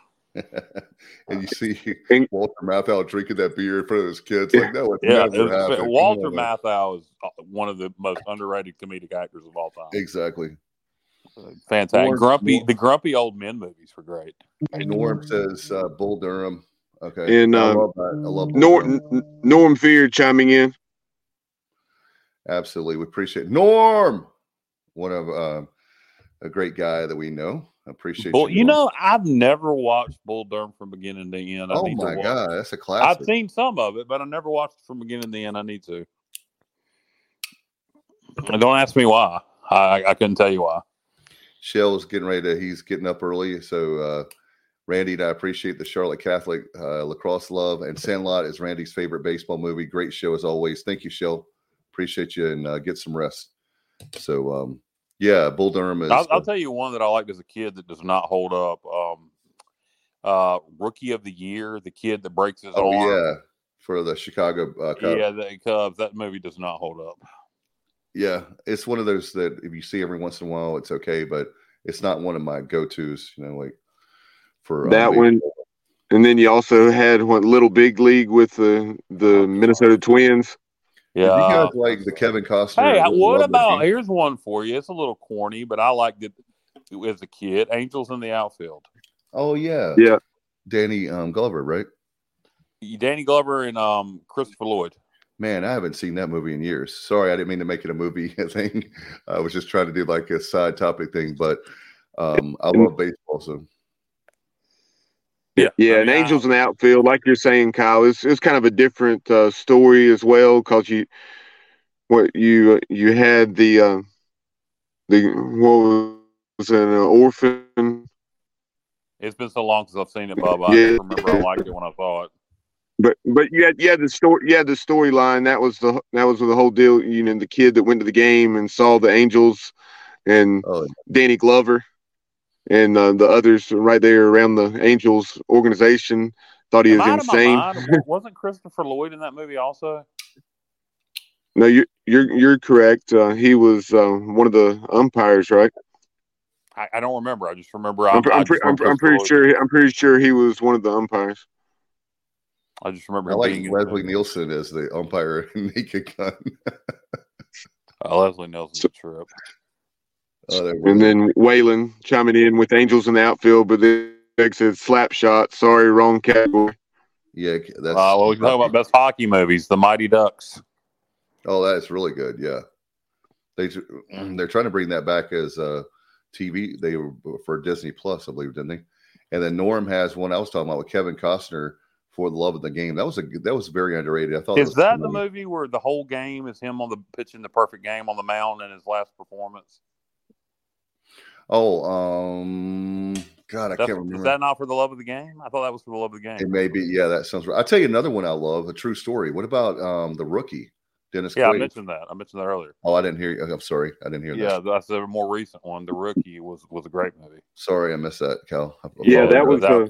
And you see Walter Matthau drinking that beer in front of his kids. Like, that would yeah, never happen. Walter Matthau is one of the most underrated comedic actors of all time. Exactly. Fantastic. Norm, grumpy, Norm. the grumpy old men movies were great. Norm says uh, Bull Durham. Okay. And I uh, love that. I love Norm, Norm Fear chiming in. Absolutely. We appreciate Norm. One of uh, a great guy that we know. I appreciate Bull, you. You know, I've never watched Bull Durham from beginning to end. I oh need my to watch. God, that's a classic. I've seen some of it, but I never watched it from beginning to end. I need to. Don't ask me why. I, I couldn't tell you why. Shell's getting ready to. He's getting up early, so uh, Randy and I appreciate the Charlotte Catholic uh, lacrosse love, and Sandlot is Randy's favorite baseball movie. Great show as always. Thank you, Shell. Appreciate you, and uh, get some rest. So. um Yeah, Bull Durham is. I'll, I'll tell you one that I liked as a kid that does not hold up. Um, uh, Rookie of the Year, the kid that breaks his oh, arm. Oh yeah, for the Chicago uh, Cubs. Yeah, the Cubs. That movie does not hold up. Yeah, it's one of those that if you see every once in a while, it's okay, but it's not one of my go-tos. You know, like for that um, one. and then you also had what Little Big League with the the Oh, Minnesota Twins. Yeah. Did you guys like the Kevin Costner? Hey, what Love about? the Game? Here's one for you. It's a little corny, but I liked it as a kid. Angels in the Outfield. Oh yeah, Yeah. Danny um, Glover, right? Danny Glover and um, Christopher Lloyd. Man, I haven't seen that movie in years. Sorry, I didn't mean to make it a movie thing. I was just trying to do like a side topic thing, but um, I love baseball. So Yeah, Yeah, I and mean, Angels I, in the Outfield, like you're saying, Kyle, it's it's kind of a different uh, story as well, because you what you you had the uh, the what was it, an orphan. It's been so long since I've seen it, Bubba. I Yeah. just remember I liked it when I saw it. But but you had you had the story you had the storyline. That was the that was the whole deal. You know, the kid that went to the game and saw the Angels and oh, Danny Glover and uh, the others right there around the Angels organization thought he Am was I out of my insane. mind? Wasn't Christopher Lloyd in that movie also? No, you you're you're correct. Uh, he was uh, one of the umpires, right? I, I don't remember. I just remember. I'm I, pre- I I'm, pre- just I'm, remember I'm Christopher pretty Lloyd. sure I'm pretty sure he was one of the umpires. I just remember I him like being in Leslie it. Nielsen as the umpire in Naked Gun. Uh, Leslie Nielsen's a trip. Oh, that And really- then Waylon chiming in with Angels in the Outfield, but then Greg said slap shot. Sorry, wrong category. yeah, that's Uh, well, we can talk about best hockey movies, The Mighty Ducks. oh, that's really good. Yeah, they they're trying to bring that back as a T V. They were for Disney Plus, I believe, didn't they? And then Norm has one I was talking about with Kevin Costner, For the Love of the Game. That was a that was very underrated. I thought Is it was that the funny. movie where the whole game is him on the pitching the perfect game on the mound in his last performance? Oh, um, God, I That's, can't remember. is that not For the Love of the Game? I thought that was For the Love of the Game. It may be. Yeah, that sounds right. I'll tell you another one I love, a true story. What about um The Rookie? Dennis Yeah, I Quaid. mentioned that. I mentioned that earlier. Oh, I didn't hear you. I'm sorry. I didn't hear Yeah, that. that's a more recent one. The Rookie was was a great movie. Sorry, I missed that, Cal. I Yeah, that apologize. was that- a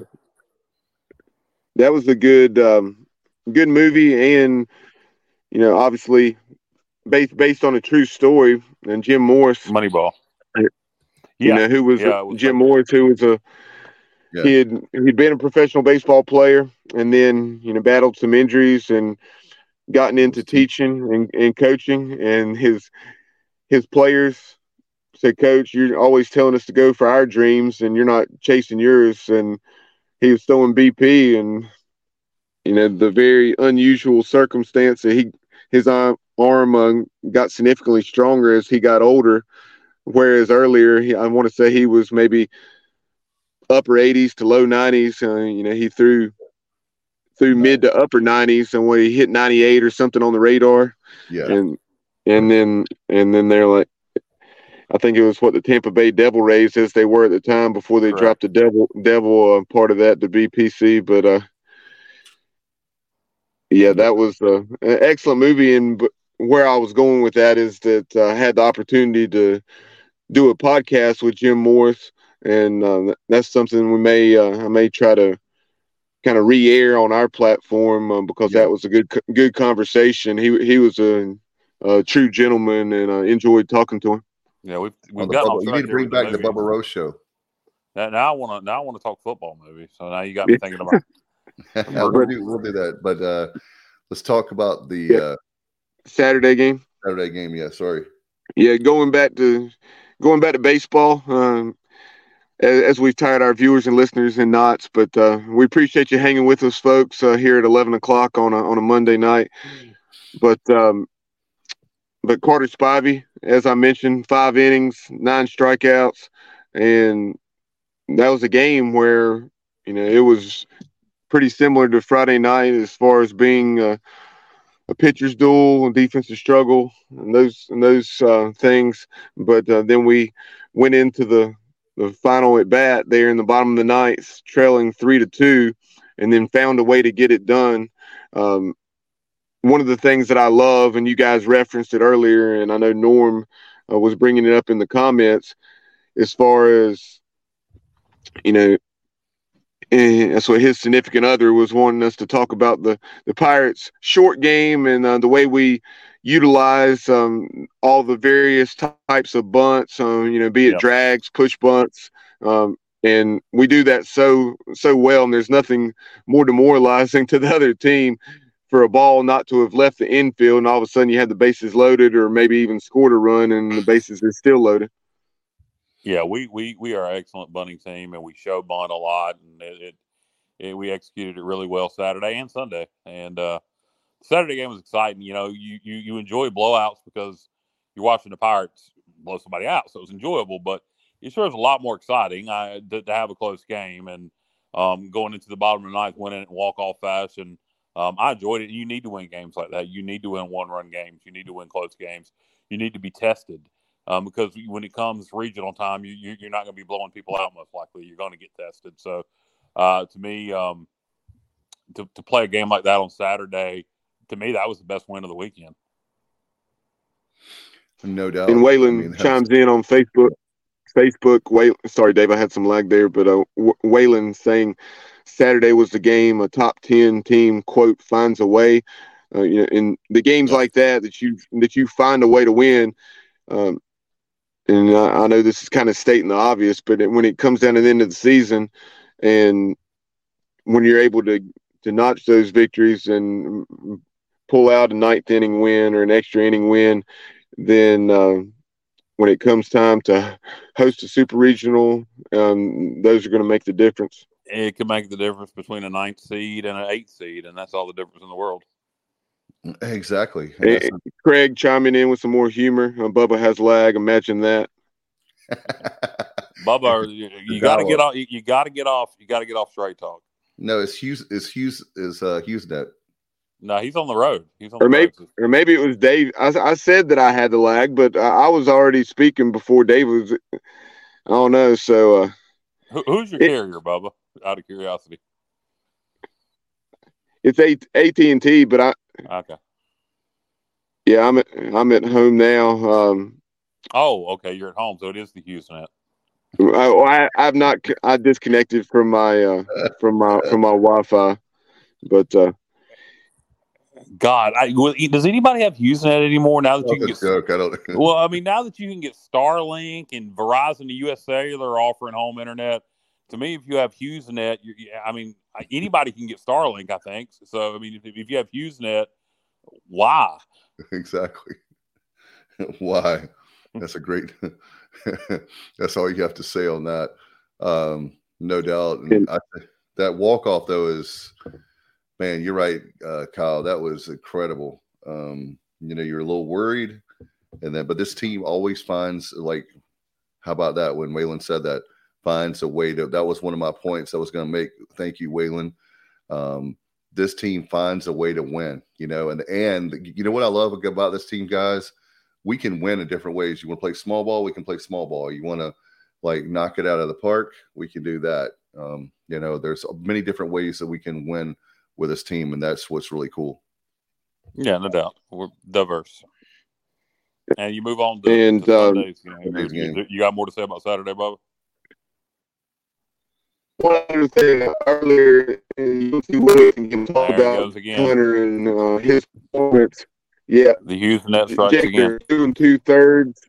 that was a good um, good movie, and you know, obviously based based on a true story. And Jim Morris, Moneyball. you Yeah, know, who was, yeah, a, it was Jim like- Morris, who was a Yeah. he had he'd been a professional baseball player, and then you know battled some injuries and gotten into teaching and, and coaching, and his his players said, "Coach, you're always telling us to go for our dreams, and you're not chasing yours." And he was throwing B P, and you know the very unusual circumstance that he his arm, arm uh, got significantly stronger as he got older, whereas earlier he, I want to say he was maybe upper eighties to low nineties. Uh, you know, he threw through mid to upper nineties, and when he hit ninety-eight or something on the radar, Yeah. and and then and then they're like, I think it was what the Tampa Bay Devil Rays as they were at the time before they Correct. dropped the Devil Devil uh, part of that to B P C, but uh, yeah, that was uh, an excellent movie. And but where I was going with that is that uh, I had the opportunity to do a podcast with Jim Morris, and uh, that's something we may uh, I may try to kind of re-air on our platform um, because Yeah. that was a good good conversation. He he was a, a true gentleman, and I enjoyed talking to him. Yeah, we've Oh, we've the gotten Bubba- off you track need to there bring with the back the movies. Bubba Rose show. Now, now I want to now I want to talk football movies. So now you got me thinking about. we'll do we'll do that. But uh, let's talk about the Yeah. uh, Saturday game. Saturday game. Yeah, sorry. Yeah, going back to going back to baseball. Um, as, as we've tired our viewers and listeners in knots, but uh, we appreciate you hanging with us, folks, uh, here at eleven o'clock on a on a Monday night. But um, but Carter Spivey, as I mentioned, five innings, nine strikeouts, and that was a game where you know it was pretty similar to Friday night as far as being uh, a pitcher's duel, a defensive struggle, and those and those uh, things. But uh, then we went into the the final at bat there in the bottom of the ninth, trailing three to two, and then found a way to get it done. Um, one of the things that I love, and you guys referenced it earlier, and I know Norm uh, was bringing it up in the comments, as far as you know. And that's what his significant other was wanting us to talk about the, the Pirates short game and uh, the way we utilize um, all the various types of bunts, um, you know, be it Yep. drags, push bunts, um, and we do that so so well. And there's nothing more demoralizing to the other team for a ball not to have left the infield, and all of a sudden you had the bases loaded, or maybe even scored a run, and the bases are still loaded. Yeah, we we we are an excellent bunting team, and we show bunt a lot, and it, it, it we executed it really well Saturday and Sunday. And uh, Saturday game was exciting. You know, you, you you enjoy blowouts because you're watching the Pirates blow somebody out, so it was enjoyable. But it sure is a lot more exciting uh, to, to have a close game and um, going into the bottom of the ninth, winning it in walk-off fashion. Um, I enjoyed it. You need to win games like that. You need to win one-run games. You need to win close games. You need to be tested. Um, because when it comes regional time, you, you, you're not going to be blowing people out most likely. You're going to get tested. So, uh, to me, um, to, to play a game like that on Saturday, to me, that was the best win of the weekend. No doubt. And Waylon I mean, chimes in on Facebook. Facebook, Waylon, sorry, Dave, I had some lag there, but uh, Waylon saying Saturday was the game a top ten team, quote, finds a way. Uh, you know, in the games like that, that you that you find a way to win. Um, And I, I know this is kind of stating the obvious, but when it comes down to the end of the season, and when you're able to to notch those victories and pull out a ninth inning win or an extra inning win, then uh, when it comes time to host a super regional, um, those are going to make the difference. It can make the difference between a ninth seed and an eighth seed, and that's all the difference in the world. Exactly. And Craig chiming in with some more humor. Uh, Bubba has lag. Imagine that. Bubba, you, you got to get off. You, you got to get off. You got to get off straight talk. No, it's Hughes. Is Hughes is uh, HughesNet. No, he's on the road. He's on or the maybe, road. or maybe it was Dave. I, I said that I had the lag, but I, I was already speaking before Dave was. I don't know. So, uh, Who, who's your it, carrier, Bubba? Out of curiosity. It's A T and T, but I. Okay. Yeah, I'm at I'm at home now. Um, oh, okay. You're at home, so it is the HughesNet. I, I I've not I disconnected from my uh, from my from my Wi-Fi, but uh, God, I, does anybody have HughesNet anymore now that oh, you can get? Joke. I don't. Well, I mean, now that you can get Starlink and Verizon and U S Cellular are offering home internet, to me, if you have HughesNet, you, I mean, anybody can get Starlink. I think so. I mean, if, if you have HughesNet, why? Exactly. Why? That's a great. That's all you have to say on that. Um, no doubt. And I, that walk off though is, man, you're right, uh, Kyle. That was incredible. Um, you know, you're a little worried, and then but this team always finds like, how about that? When Waylon said that, finds a way to. That was one of my points I was going to make. Thank you, Waylon. Um, this team finds a way to win, you know, and and you know what I love about this team, guys? We can win in different ways. You want to play small ball, we can play small ball. You want to like knock it out of the park, we can do that. Um, you know, there's many different ways that we can win with this team, and that's what's really cool. Yeah, no doubt. We're diverse. And you move on to, and, to um, Sundays. You, know, you, you got more to say about Saturday, Bubba? One other thing earlier, you see what can talk about Hunter and uh, his performance. Yeah, the HughesNet strikes Jake again. Two and two thirds.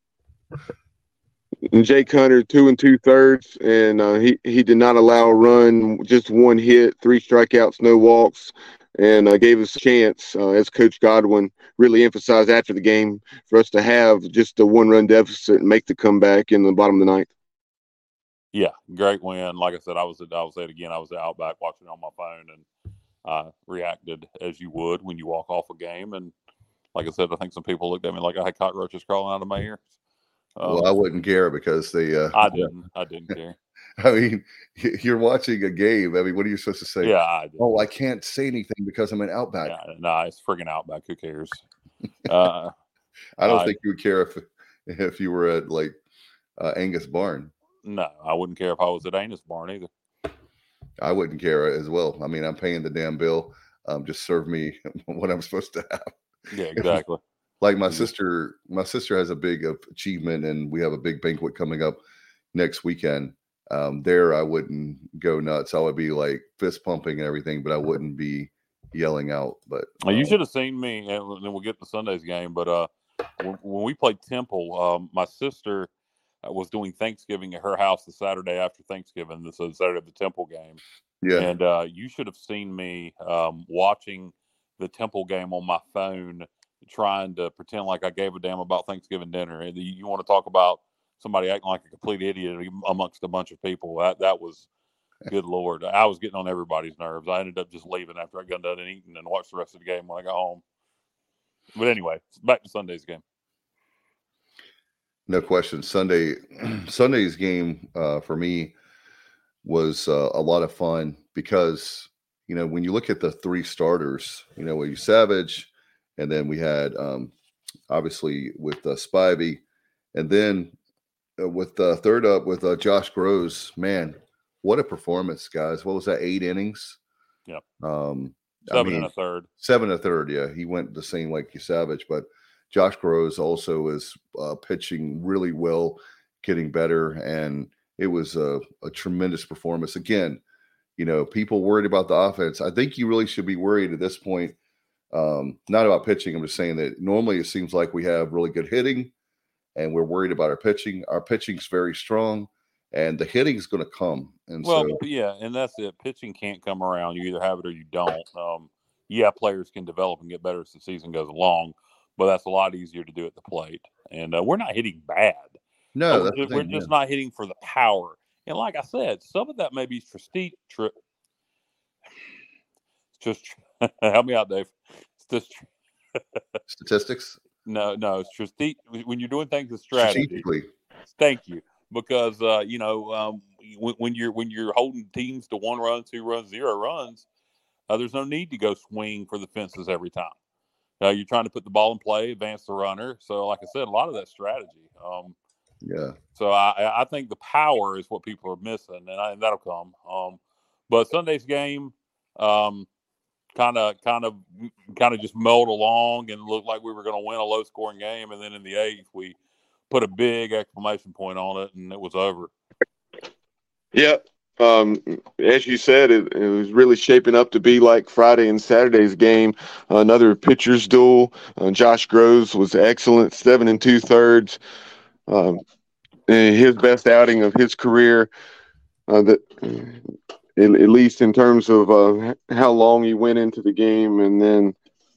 And Jake Hunter two and two thirds, and uh, he he did not allow a run, just one hit, three strikeouts, no walks, and uh, gave us a chance, uh, as Coach Godwin really emphasized after the game, for us to have just a one run deficit and make the comeback in the bottom of the ninth. Yeah, great win. Like I said, I was I will say it again. I was out back watching it on my phone and uh, reacted as you would when you walk off a game. And like I said, I think some people looked at me like I had cockroaches crawling out of my ears. Um, well, I wouldn't care because they. Uh, I didn't. I didn't care. I mean, you're watching a game. I mean, what are you supposed to say? Yeah. I oh, I can't say anything because I'm in Outback. Yeah, nah, it's friggin' Outback. Who cares? Uh, I don't I, think you would care if if you were at like uh, Angus Barn. No, I wouldn't care if I was at Angus Barn either. I wouldn't care as well. I mean, I'm paying the damn bill. Um, just serve me what I'm supposed to have. Yeah, exactly. Like my sister, my sister has a big achievement, and we have a big banquet coming up next weekend. Um, there, I wouldn't go nuts. I would be like fist pumping and everything, but I wouldn't be yelling out. But uh, you um, should have seen me, and then we'll get to Sunday's game. But uh, when, when we played Temple, um, my sister uh, was doing Thanksgiving at her house the Saturday after Thanksgiving, the so Saturday of the Temple game. Yeah. And uh, you should have seen me um, watching the Temple game on my phone, trying to pretend like I gave a damn about Thanksgiving dinner. And you want to talk about somebody acting like a complete idiot amongst a bunch of people? That that was, good Lord. I was getting on everybody's nerves. I ended up just leaving after I got done and eating and watched the rest of the game when I got home. But anyway, back to Sunday's game. No question. Sunday, Sunday's game uh, for me was uh, a lot of fun because, you know, when you look at the three starters, you know, with Savage, and then we had um, obviously with uh, Spivey, and then uh, with the uh, third up with uh, Josh Groves, man, what a performance, guys. What was that, eight innings? Yep. Um, seven I mean, and a third. Seven and a third, yeah. He went the same like you Savage, but Josh Groves also is uh, pitching really well, getting better, and it was a, a tremendous performance. Again, you know, people worried about the offense. I think you really should be worried at this point, um, not about pitching. I'm just saying that normally it seems like we have really good hitting, and we're worried about our pitching. Our pitching's very strong, and the hitting's going to come. And well, so, yeah, and that's it. Pitching can't come around. You either have it or you don't. Um, yeah, players can develop and get better as the season goes along, but that's a lot easier to do at the plate. And uh, we're not hitting bad. no, uh, that's we're, the we're thing, just yeah. not hitting for the power. And like I said, some of that may be strate- tri- just help me out, Dave. It's just Statistics? no, no. It's just when you're doing things with strategy. Strategically. Thank you, because uh, you know um, when, when you're when you're holding teams to one run, two runs, zero runs, uh, there's no need to go swing for the fences every time. Uh, you're trying to put the ball in play, advance the runner. So, like I said, a lot of that strategy. Um, Yeah. So I, I think the power is what people are missing, and, I, and that'll come. Um, but Sunday's game, um, kind of, kind of, kind of just mulled along and looked like we were going to win a low-scoring game. And then in the eighth, we put a big exclamation point on it, and it was over. Yeah. Um, as you said, it, it was really shaping up to be like Friday and Saturday's game. Uh, another pitcher's duel. Uh, Josh Groves was excellent, seven and two thirds. Um, his best outing of his career. Uh, that, at, at least in terms of uh, how long he went into the game, and then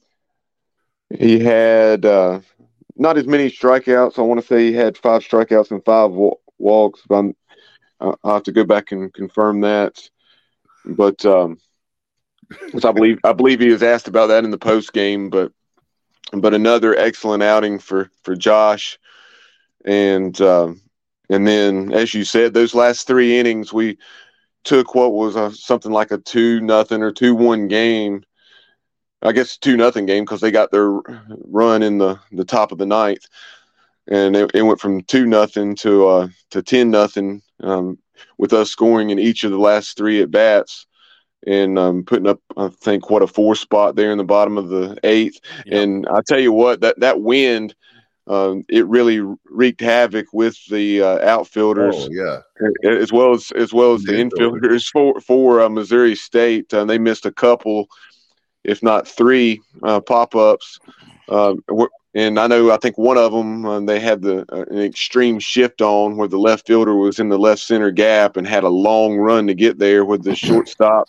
he had uh, not as many strikeouts. I want to say he had five strikeouts and five wa- walks. But I'm, I'll have to go back and confirm that. But um, which I believe I believe he was asked about that in the post game. But but another excellent outing for for Josh, and um, and then as you said, those last three innings we took what was a, something like a two nothing or two one game. I guess two nothing game because they got their run in the, the top of the ninth, and it, it went from two nothing to uh, to ten nothing. Um, with us scoring in each of the last three at bats, and um, putting up, I think, what a four spot there in the bottom of the eighth. Yep. And I tell you what, that that wind, um, it really wreaked havoc with the uh, outfielders, oh, yeah, as well as as well as the, the infielders for for uh, Missouri State. Uh, they missed a couple, if not three, uh, pop ups. Um, And I know, I think one of them, uh, they had the uh, an extreme shift on where the left fielder was in the left center gap and had a long run to get there with the shortstop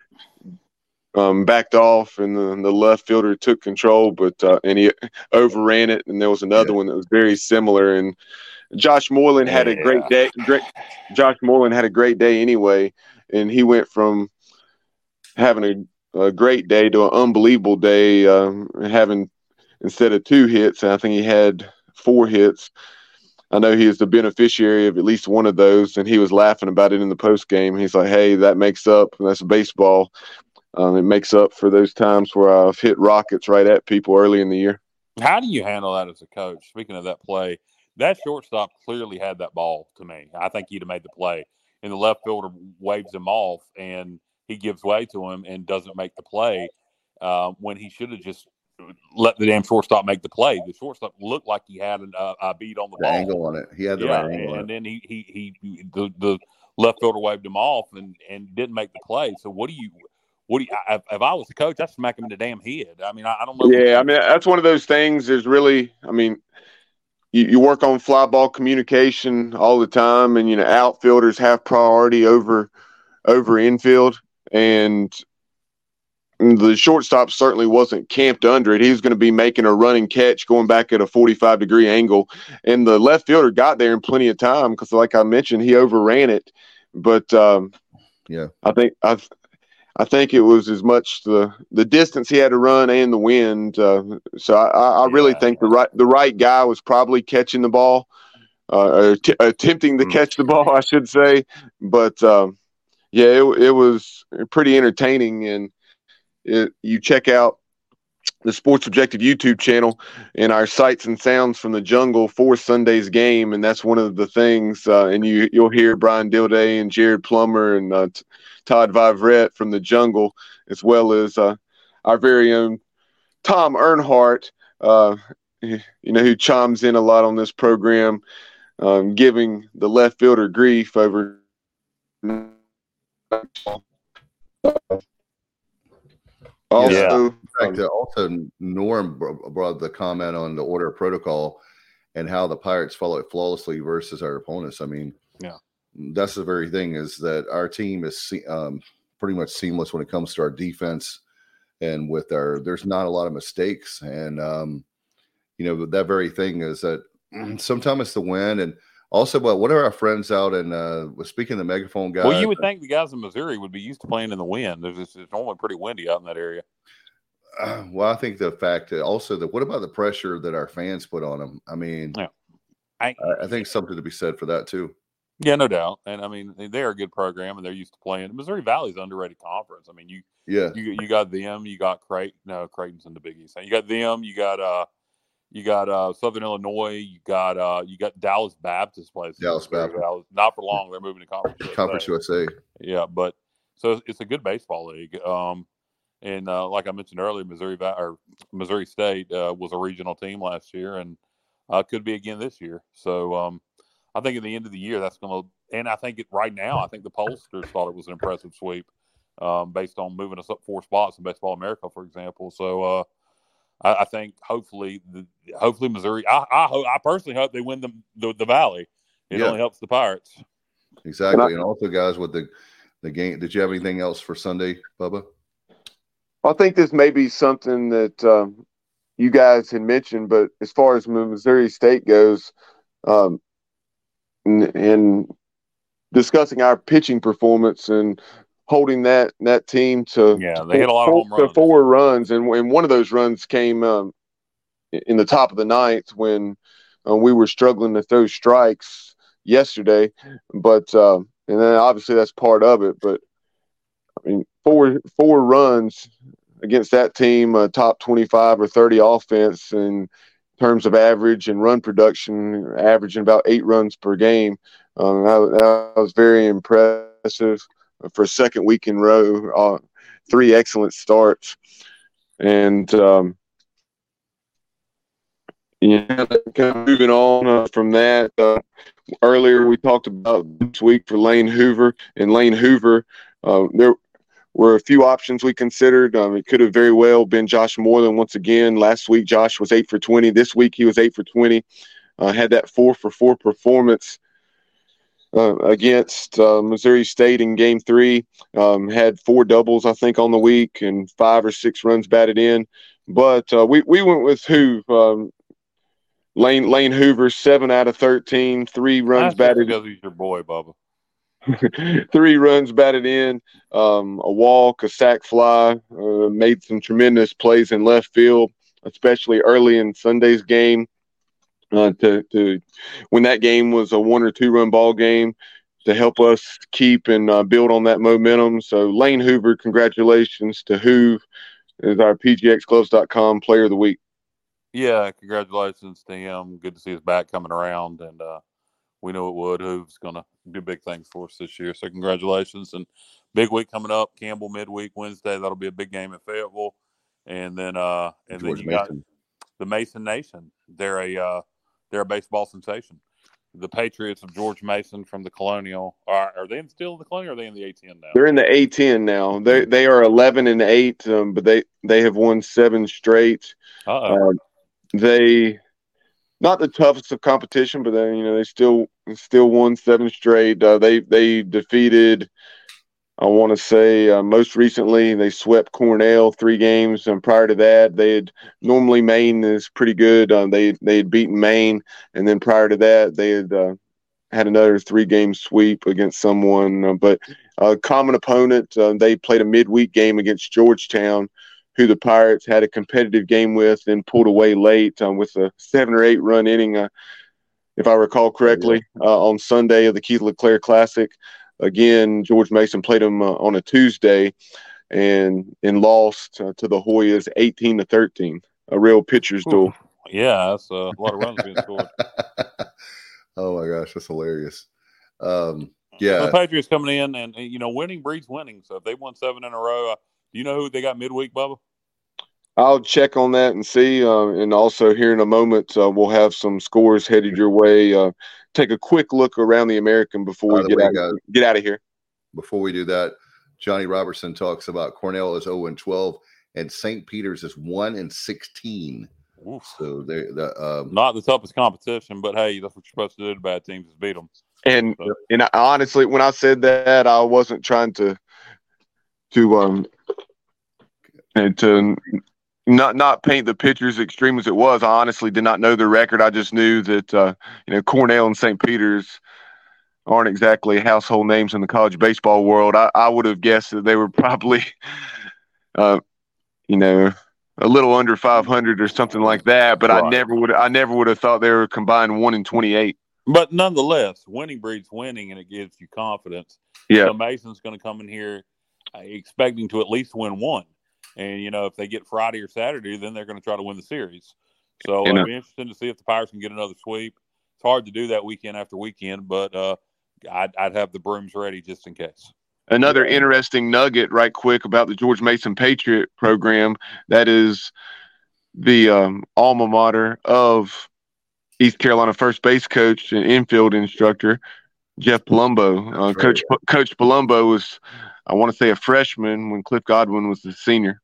um, backed off, and the, the left fielder took control, but uh, and he overran it. And there was another yeah. one that was very similar. And Josh Moreland had a great day. Great, Josh Moreland had a great day anyway, and he went from having a, a great day to an unbelievable day, um, having. Instead of two hits, I think he had four hits. I know he is the beneficiary of at least one of those, and he was laughing about it in the post game. He's like, "Hey, that makes up. That's baseball. Um, it makes up for those times where I've hit rockets right at people early in the year." How do you handle that as a coach? Speaking of that play, that shortstop clearly had that ball to me. I think he'd have made the play, and the left fielder waves him off, and he gives way to him and doesn't make the play uh, when he should have just let the damn shortstop make the play. The shortstop looked like he had an, uh, a beat on the, the ball. angle on it. He had the yeah, right angle and, on and it. then he he he the, the left fielder waved him off and, and didn't make the play. So what do you what do you? I, if I was the coach, I'd smack him in the damn head. I mean, I, I don't know. Yeah, I mean that's one of those things. Is really, I mean, you, you work on fly ball communication all the time, and you know outfielders have priority over over infield, and the shortstop certainly wasn't camped under it. He was going to be making a running catch going back at a forty-five degree angle, and the left fielder got there in plenty of time because, like I mentioned, he overran it. But um, yeah, I think I I think it was as much the the distance he had to run and the wind. Uh, so I, I really Yeah. think the right the right guy was probably catching the ball, uh, or t- attempting to Mm. catch the ball, I should say. But um, yeah, it, it was pretty entertaining. And it, you check out the Sports Objective YouTube channel and our sights and sounds from the jungle for Sunday's game, and that's one of the things. Uh, and you you'll hear Brian Dilday and Jared Plummer and uh, t- Todd Vivrette from the jungle, as well as uh, our very own Tom Earnhardt, uh, you know, who chimes in a lot on this program, um, giving the left fielder grief over. Also, Yeah. In fact, uh, also Norm br- brought the comment on the order of protocol and how the Pirates follow it flawlessly versus our opponents. I mean, Yeah. that's the very thing, is that our team is se- um, pretty much seamless when it comes to our defense, and with our there's not a lot of mistakes. And um, you know, that very thing is that sometimes it's the win, and also, but what are our friends out and uh, speaking of the megaphone guys? Well, you would think the guys in Missouri would be used to playing in the wind. There's just, it's normally pretty windy out in that area. Uh, well, I think the fact that also that what about the pressure that our fans put on them? I mean, Yeah. I, I, I think something to be said for that too. Yeah, no doubt. And I mean, they're a good program, and they're used to playing. Missouri Valley's an underrated conference. I mean, you Yeah, you you got them, you got Creighton. No, Creighton's in the Big East. You got them, you got uh, you got uh, Southern Illinois, you got uh, you got Dallas Baptist plays. Dallas Baptist. Valley. Not for long. They're moving to Conference U S A. Conference U S A. Yeah, but so it's a good baseball league. Um, and uh, like I mentioned earlier, Missouri Va- or Missouri State uh, was a regional team last year, and uh, could be again this year. So um, I think at the end of the year, that's going to. And I think it right now, I think the pollsters thought it was an impressive sweep, um, based on moving us up four spots in Baseball America, for example. So uh, I, I think hopefully, the, hopefully Missouri. I I, hope, I personally hope they win the the, the Valley. It Yeah. only helps the Pirates. Exactly, and also guys with the the game. Did you have anything else for Sunday, Bubba? I think this may be something that um, you guys had mentioned, but as far as Missouri State goes, um, and, and discussing our pitching performance and holding that that team to Yeah, they hit a lot of four, home runs. to four runs, and, and one of those runs came um, in the top of the ninth when uh, we were struggling to throw strikes yesterday. But uh, and then obviously that's part of it. But I mean, four four runs against that team, uh, top twenty-five or thirty offense in terms of average and run production, averaging about eight runs per game. Um, that, that was very impressive for a second week in a row. Uh, three excellent starts. And, um, yeah, kind of moving on uh, from that, uh, earlier we talked about this week for Lane Hoover. And Lane Hoover, uh, there were a few options we considered. Um, it could have very well been Josh Moreland once again. Last week, Josh was eight for twenty. This week, he was eight for twenty. Uh, had that four for four performance uh, against uh, Missouri State in game three. Um, had four doubles, I think, on the week and five or six runs batted in. But uh, we, we went with who? Um, Lane Lane Hoover, seven out of thirteen, three runs That's just batted. because he's your boy, Bubba. Three runs batted in, um, a walk, a sac fly, uh, made some tremendous plays in left field, especially early in Sunday's game. Uh, to, to when that game was a one or two run ball game, to help us keep and uh, build on that momentum. So Lane Hoover, congratulations to Hoove, is our P G X Gloves dot com Player of the Week. Yeah, congratulations to him. Good to see his back coming around, and uh, we know it would. Hoove's going to do big things for us this year. So congratulations. And big week coming up, Campbell midweek Wednesday. That'll be a big game at Fayetteville. And then uh, and George then you Mason. got the Mason Nation. They're a uh, they're a baseball sensation. The Patriots of George Mason from the Colonial. Are, are they still in the Colonial, or are they in the A ten now? They're in the A ten now. They they are eleven and eight, um, but they, they have won seven straight. Uh-oh. Uh, they not the toughest of competition, but then you know they still still won seven straight. Uh, they they defeated, I want to say, uh, most recently they swept Cornell three games, and prior to that they had normally Maine is pretty good. Uh, they they had beaten Maine, and then prior to that they had uh, had another three game sweep against someone. Uh, but a uh, common opponent, uh, they played a midweek game against Georgetown, who the Pirates had a competitive game with and pulled away late um, with a seven or eight run inning, uh, if I recall correctly, uh, on Sunday of the Keith LeClaire Classic. Again, George Mason played them uh, on a Tuesday and and lost uh, to the Hoyas eighteen to thirteen. A real pitcher's duel. Yeah, that's a lot of runs being scored. Oh my gosh, that's hilarious. Um, yeah, the Patriots coming in, and you know, winning breeds winning. So if they won seven in a row, uh, do you know who they got midweek, Bubba? I'll check on that and see. Uh, and also here in a moment, uh, we'll have some scores headed your way. Uh, take a quick look around the American before we get, way, out, guys, get out of here. Before we do that, Johnny Robertson talks about Cornell is oh and twelve and Saint Peter's is one and sixteen. Oof. So they the um, not the toughest competition, but hey, that's what you're supposed to do to bad teams is beat them. And so. and I, honestly, when I said that, I wasn't trying to to um and to not not paint the picture as extreme as it was. I honestly did not know the record. I just knew that uh, you know Cornell and Saint Peter's aren't exactly household names in the college baseball world. I, I would have guessed that they were probably uh, you know. a little under five hundred or something like that, but right. I never would I never would have thought they were combined one and twenty-eight. But nonetheless, winning breeds winning, and it gives you confidence. Yeah. So Mason's going to come in here uh, expecting to at least win one. And, you know, if they get Friday or Saturday, then they're going to try to win the series. So it'll be interesting to see if the Pirates can get another sweep. It's hard to do that weekend after weekend, but uh, I'd, I'd have the brooms ready just in case. Another interesting nugget right quick about the George Mason Patriot program, that is the um, alma mater of East Carolina first base coach and infield instructor, Jeff Palumbo. Uh, right. Coach P- Coach Palumbo was, I want to say, a freshman when Cliff Godwin was a senior.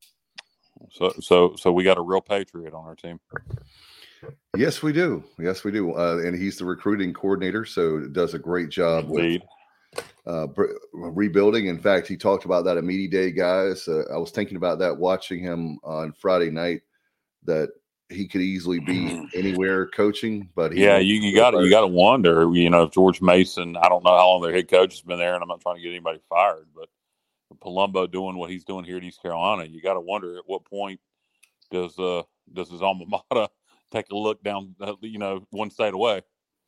So so, so we got a real Patriot on our team. Yes, we do. Yes, we do. Uh, and he's the recruiting coordinator, so does a great job Indeed. with Uh, rebuilding. In fact, he talked about that at Media Day, guys. Uh, I was thinking about that watching him on Friday night, that he could easily be anywhere coaching. But he yeah, you got to you got to wonder, you know, if George Mason. I don't know how long their head coach has been there, and I'm not trying to get anybody fired, but Palumbo doing what he's doing here at East Carolina, you got to wonder at what point does uh does his alma mater take a look down, uh, you know, one state away.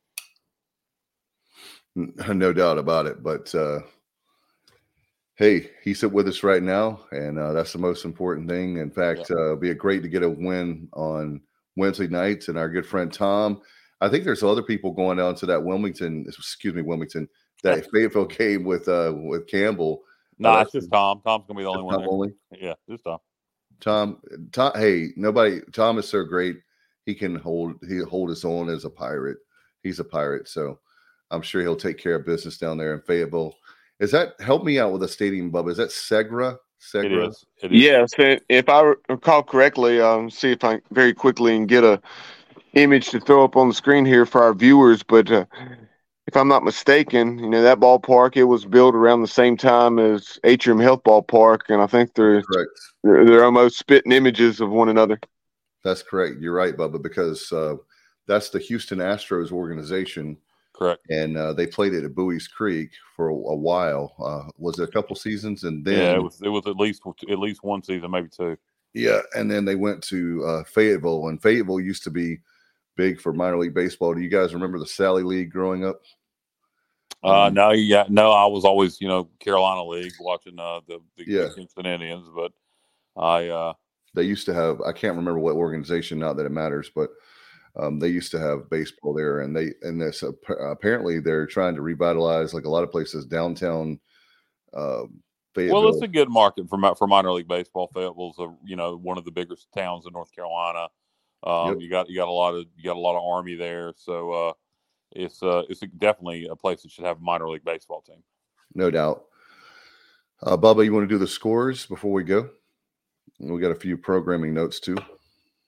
No doubt about it. But uh, hey, he's with us right now, and uh, that's the most important thing. In fact, yeah. uh, it'd be a great to get a win on Wednesday nights. And our good friend Tom, I think there's other people going down to that Wilmington, excuse me, Wilmington, that Fayetteville game with uh, with Campbell. No, nah, uh, it's just Tom. Tom's gonna be the only one. There. Only? Yeah, just Tom. Tom, Tom. Hey, nobody. Tom is so great. He can hold. He hold his own as a Pirate. He's a Pirate, so. I'm sure he'll take care of business down there in Fayetteville. Is that, help me out with the stadium, Bubba? Is that Segra? Segra? It is. It is. Yes. If I recall correctly, um, see if I very quickly and get a image to throw up on the screen here for our viewers. But uh, if I'm not mistaken, you know, that ballpark, it was built around the same time as Atrium Health Ballpark. And I think they're, they're, they're almost spitting images of one another. That's correct. You're right, Bubba, because uh, that's the Houston Astros organization. Correct. And uh, they played it at Bowie's Creek for a, a while. Uh, was it a couple seasons? And then yeah, it was. It was at least at least one season, maybe two. Yeah, and then they went to uh, Fayetteville, and Fayetteville used to be big for minor league baseball. Do you guys remember the Sally League growing up? Uh, um, no, yeah, no. I was always, you know, Carolina League watching uh, the the yeah. Kingston Indians, but I. Uh, they used to have. I can't remember what organization. Not that it matters, but. Um, they used to have baseball there, and they and this uh, apparently they're trying to revitalize, like a lot of places downtown. Uh, well, it's a good market for for minor league baseball. Fayetteville's a, you know, one of the biggest towns in North Carolina. Um, yep. You got you got a lot of you got a lot of Army there, so uh, it's uh, it's definitely a place that should have a minor league baseball team. No doubt. Uh, Bubba, you want to do the scores before we go? We got a few programming notes too.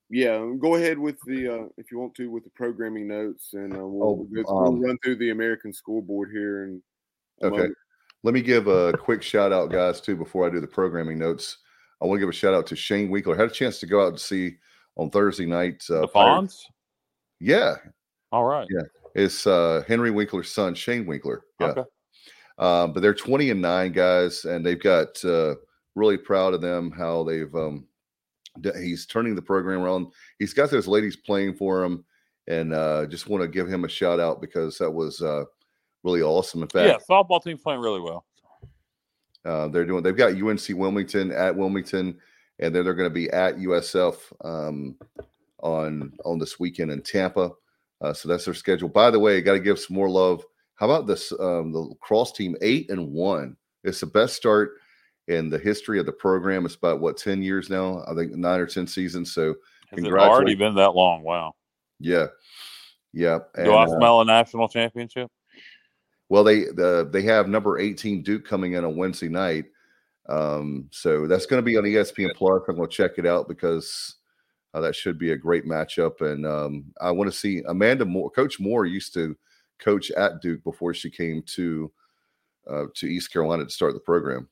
Yeah, go ahead with the uh, if you want to with the programming notes, and uh, we'll, Oh, we'll, go, um, we'll run through the American scoreboard here. And okay, let me give a quick shout out, guys, too, before I do the programming notes. I want to give a shout out to Shane Winkler. I had a chance to go out and see on Thursday night. Uh, the Fonz? Yeah. All right. Yeah. It's uh, Henry Winkler's son, Shane Winkler. Yeah. Okay. Um, but they're twenty and nine guys, and they've got uh, really proud of them how they've um, he's turning the program around. He's got those ladies playing for him, and uh, just want to give him a shout out because that was uh, really awesome. In fact, yeah, softball team's playing really well. Uh, they're doing. They've got U N C Wilmington at Wilmington, and then they're going to be at U S F um, on on this weekend in Tampa. Uh, so that's their schedule. By the way, got to give some more love. How about this? Um, the lacrosse team, eight and one. It's the best start in the history of the program. It's about what ten years now. I think nine or ten seasons. So has it already been that long? Wow. Yeah, yeah. And, Do I smell uh, a national championship? Well, they the, they have number eighteen Duke coming in on Wednesday night. Um, so that's going to be on E S P N Plus. I'm going to check it out because uh, that should be a great matchup. And um, I want to see Amanda Moore. Coach Moore used to coach at Duke before she came to uh, to East Carolina to start the program.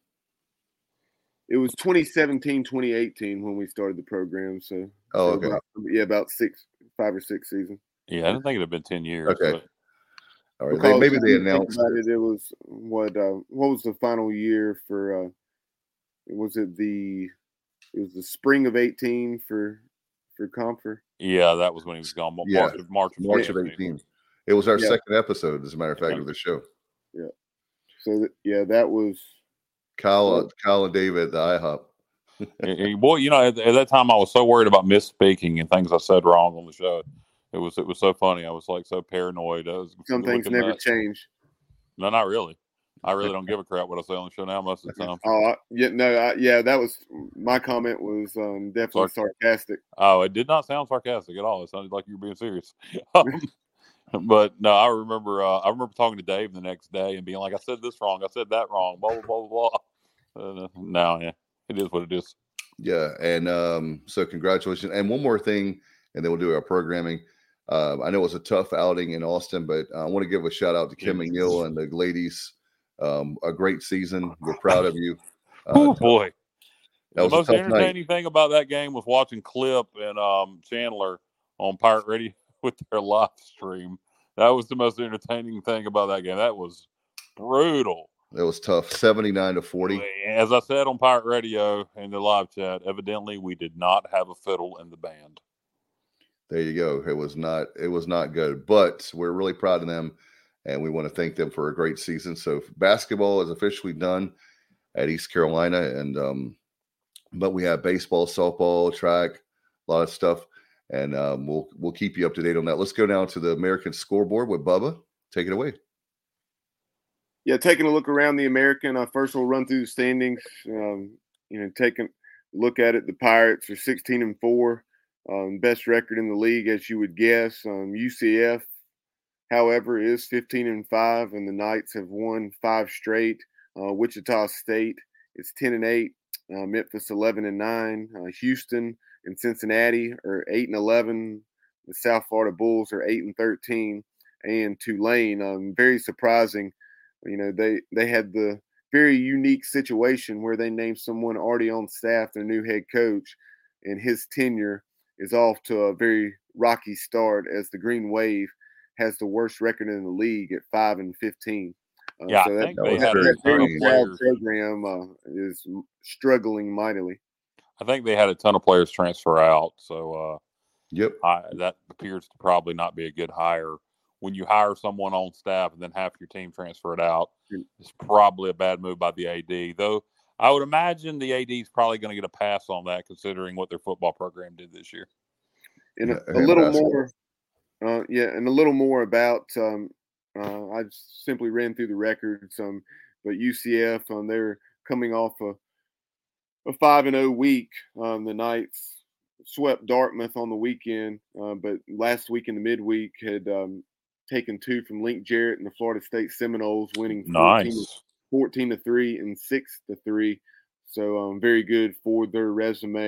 It was twenty seventeen, twenty eighteen when we started the program. So, oh, so okay. About, yeah, about six, five or six seasons. Yeah, I didn't think it had been ten years. Okay. But... All right. They, maybe they announced about it. It was what? Uh, what was the final year for? Uh, was it the? It was the spring of eighteen for for Comfer. Yeah, that was when he was gone. March, yeah, of, March, of, March of eighteen. It was our yeah. second episode, as a matter of fact, yeah. of the show. Yeah. So th- yeah, that was Kyle, uh, Kyle and David at the IHOP. Boy, you know, at, at that time I was so worried about misspeaking and things I said wrong on the show. It was it was so funny. I was like so paranoid. I was Some things never nuts. change. No, not really. I really don't give a crap what I say on the show now most of the time. Oh, I, yeah, no, I, yeah, that was my comment was um, definitely Sarc- sarcastic. Oh, it did not sound sarcastic at all. It sounded like you were being serious. um, but no, I remember uh, I remember talking to Dave the next day and being like, I said this wrong. I said that wrong. Blah, blah, blah, blah. Uh, no, yeah, it is what it is. Yeah, and um, so congratulations. And one more thing, and then we'll do our programming. Uh, I know it was a tough outing in Austin, but I want to give a shout out to Kim yeah. McNeil and the ladies. Um, a great season. We're proud of you. Uh, oh boy! That the was most a tough entertaining night. thing about that game was watching Clip and um, Chandler on Pirate Radio with their live stream. That was the most entertaining thing about that game. That was brutal. It was tough. seventy-nine to forty. As I said on Pirate Radio in the live chat, evidently we did not have a fiddle in the band. There you go. It was not. It was not good, but we're really proud of them. And we want to thank them for a great season. So basketball is officially done at East Carolina, and um, but we have baseball, softball, track, a lot of stuff, and um, we'll we'll keep you up to date on that. Let's go down to the American scoreboard with Bubba. Take it away. Yeah, taking a look around the American. Uh, first, we'll run through the standings. Um, you know, taking a look at it, the Pirates are sixteen and four, um, best record in the league, as you would guess. Um, U C F. However, is fifteen and five, and the Knights have won five straight. Uh, Wichita State is ten and eight. Uh, Memphis eleven and nine. Uh, Houston and Cincinnati are eight and eleven. The South Florida Bulls are eight and thirteen, and Tulane, um, very surprising. You know, they they had the very unique situation where they named someone already on staff their new head coach, and his tenure is off to a very rocky start as the Green Wave has the worst record in the league at five and fifteen. Uh, yeah, so I that, think that, they that, had that a ton of very players. program uh, is struggling mightily. I think they had a ton of players transfer out, so uh, yep, I, that appears to probably not be a good hire. When you hire someone on staff and then half your team transfer it out, it's probably a bad move by the A D. Though I would imagine the A D is probably going to get a pass on that, considering what their football program did this year. And a, a little more. Uh, yeah, and a little more about um, uh, I simply ran through the records, um, but U C F, um, they're coming off a a five and zero week. Um, the Knights swept Dartmouth on the weekend, uh, but last week in the midweek had um, taken two from Link Jarrett and the Florida State Seminoles, winning fourteen, nice. fourteen to three and six to three. So um, very good for their resume.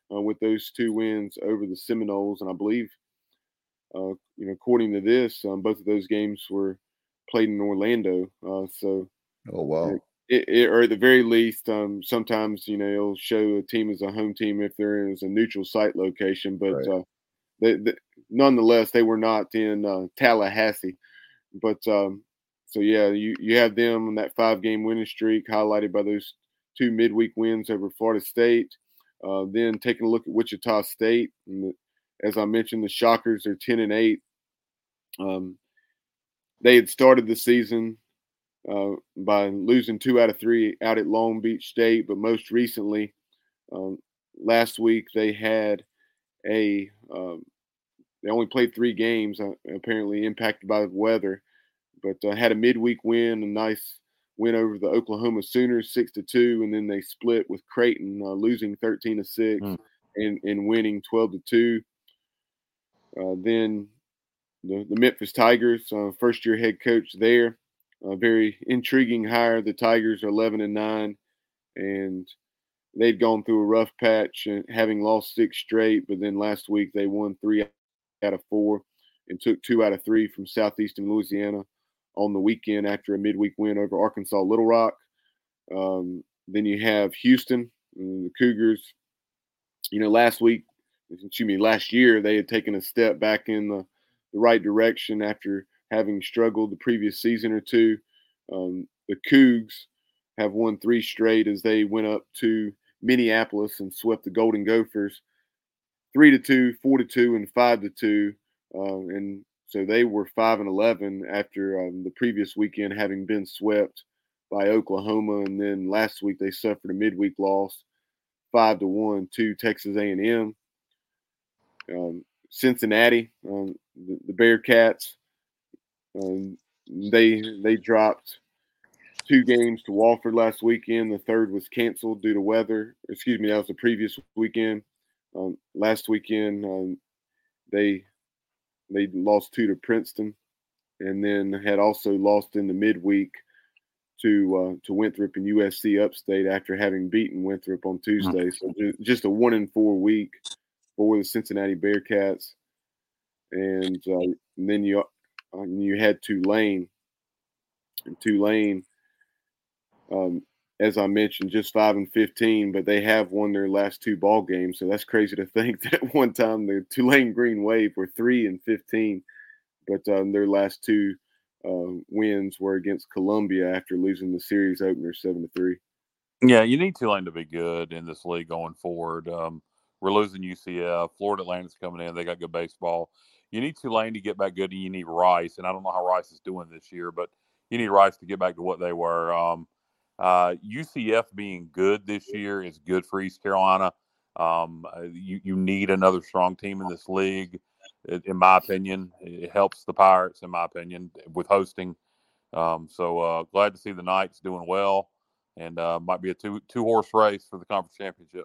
uh, with those two wins over the Seminoles. And I believe, uh, you know, according to this, um, both of those games were played in Orlando. Uh, so, Oh, wow. It, it, or at the very least, um, sometimes, you know, it'll show a team as a home team if they're in a neutral site location. But Right. uh, they, they, nonetheless, they were not in uh, Tallahassee. But um, so, yeah, you, you have them on that five-game winning streak, highlighted by those two midweek wins over Florida State. Uh, then taking a look at Wichita State. And the, as I mentioned, the Shockers are ten and eight. Um, they had started the season Uh, by losing two out of three out at Long Beach State. But most recently, um, last week, they had a um, – they only played three games, uh, apparently impacted by the weather, but uh, had a midweek win, a nice win over the Oklahoma Sooners six to two, and then they split with Creighton, uh, losing thirteen to six mm. and, and winning twelve to two. Uh, then the, the Memphis Tigers, uh, first-year head coach there, a very intriguing hire. The Tigers are eleven and nine, and they'd gone through a rough patch and having lost six straight. But then last week they won three out of four and took two out of three from Southeastern Louisiana on the weekend after a midweek win over Arkansas Little Rock. Um, then you have Houston, the Cougars. You know, last week, excuse me, last year they had taken a step back in the, the right direction after having struggled the previous season or two. Um, the Cougs have won three straight as they went up to Minneapolis and swept the Golden Gophers three to two, four to two, and five to two. Uh, and so they were five and eleven after um, the previous weekend having been swept by Oklahoma. And then last week they suffered a midweek loss, five to one to Texas A and M. Um, Cincinnati, um, the, the Bearcats, Um, they they dropped two games to Wofford last weekend. The third was canceled due to weather. Excuse me, that was the previous weekend. Um, last weekend, um, they they lost two to Princeton, and then had also lost in the midweek to uh, to Winthrop and U S C Upstate after having beaten Winthrop on Tuesday. So just a one and four week for the Cincinnati Bearcats, and, uh, and then you. Um, you had Tulane, and Tulane, um, as I mentioned, just five and fifteen, but they have won their last two ball games. So that's crazy to think that at one time the Tulane Green Wave were three and fifteen, but um, their last two uh, wins were against Columbia after losing the series opener seven to three. Yeah, you need Tulane to be good in this league going forward. Um, we're losing U C F. Florida Atlantic's coming in. They got good baseball. You need Tulane to get back good, and you need Rice. And I don't know how Rice is doing this year, but you need Rice to get back to what they were. Um, uh, U C F being good this year is good for East Carolina. Um, you, you need another strong team in this league, in my opinion. It helps the Pirates, in my opinion, with hosting. Um, so uh, glad to see the Knights doing well, and uh, might be a two, two-horse race for the conference championship.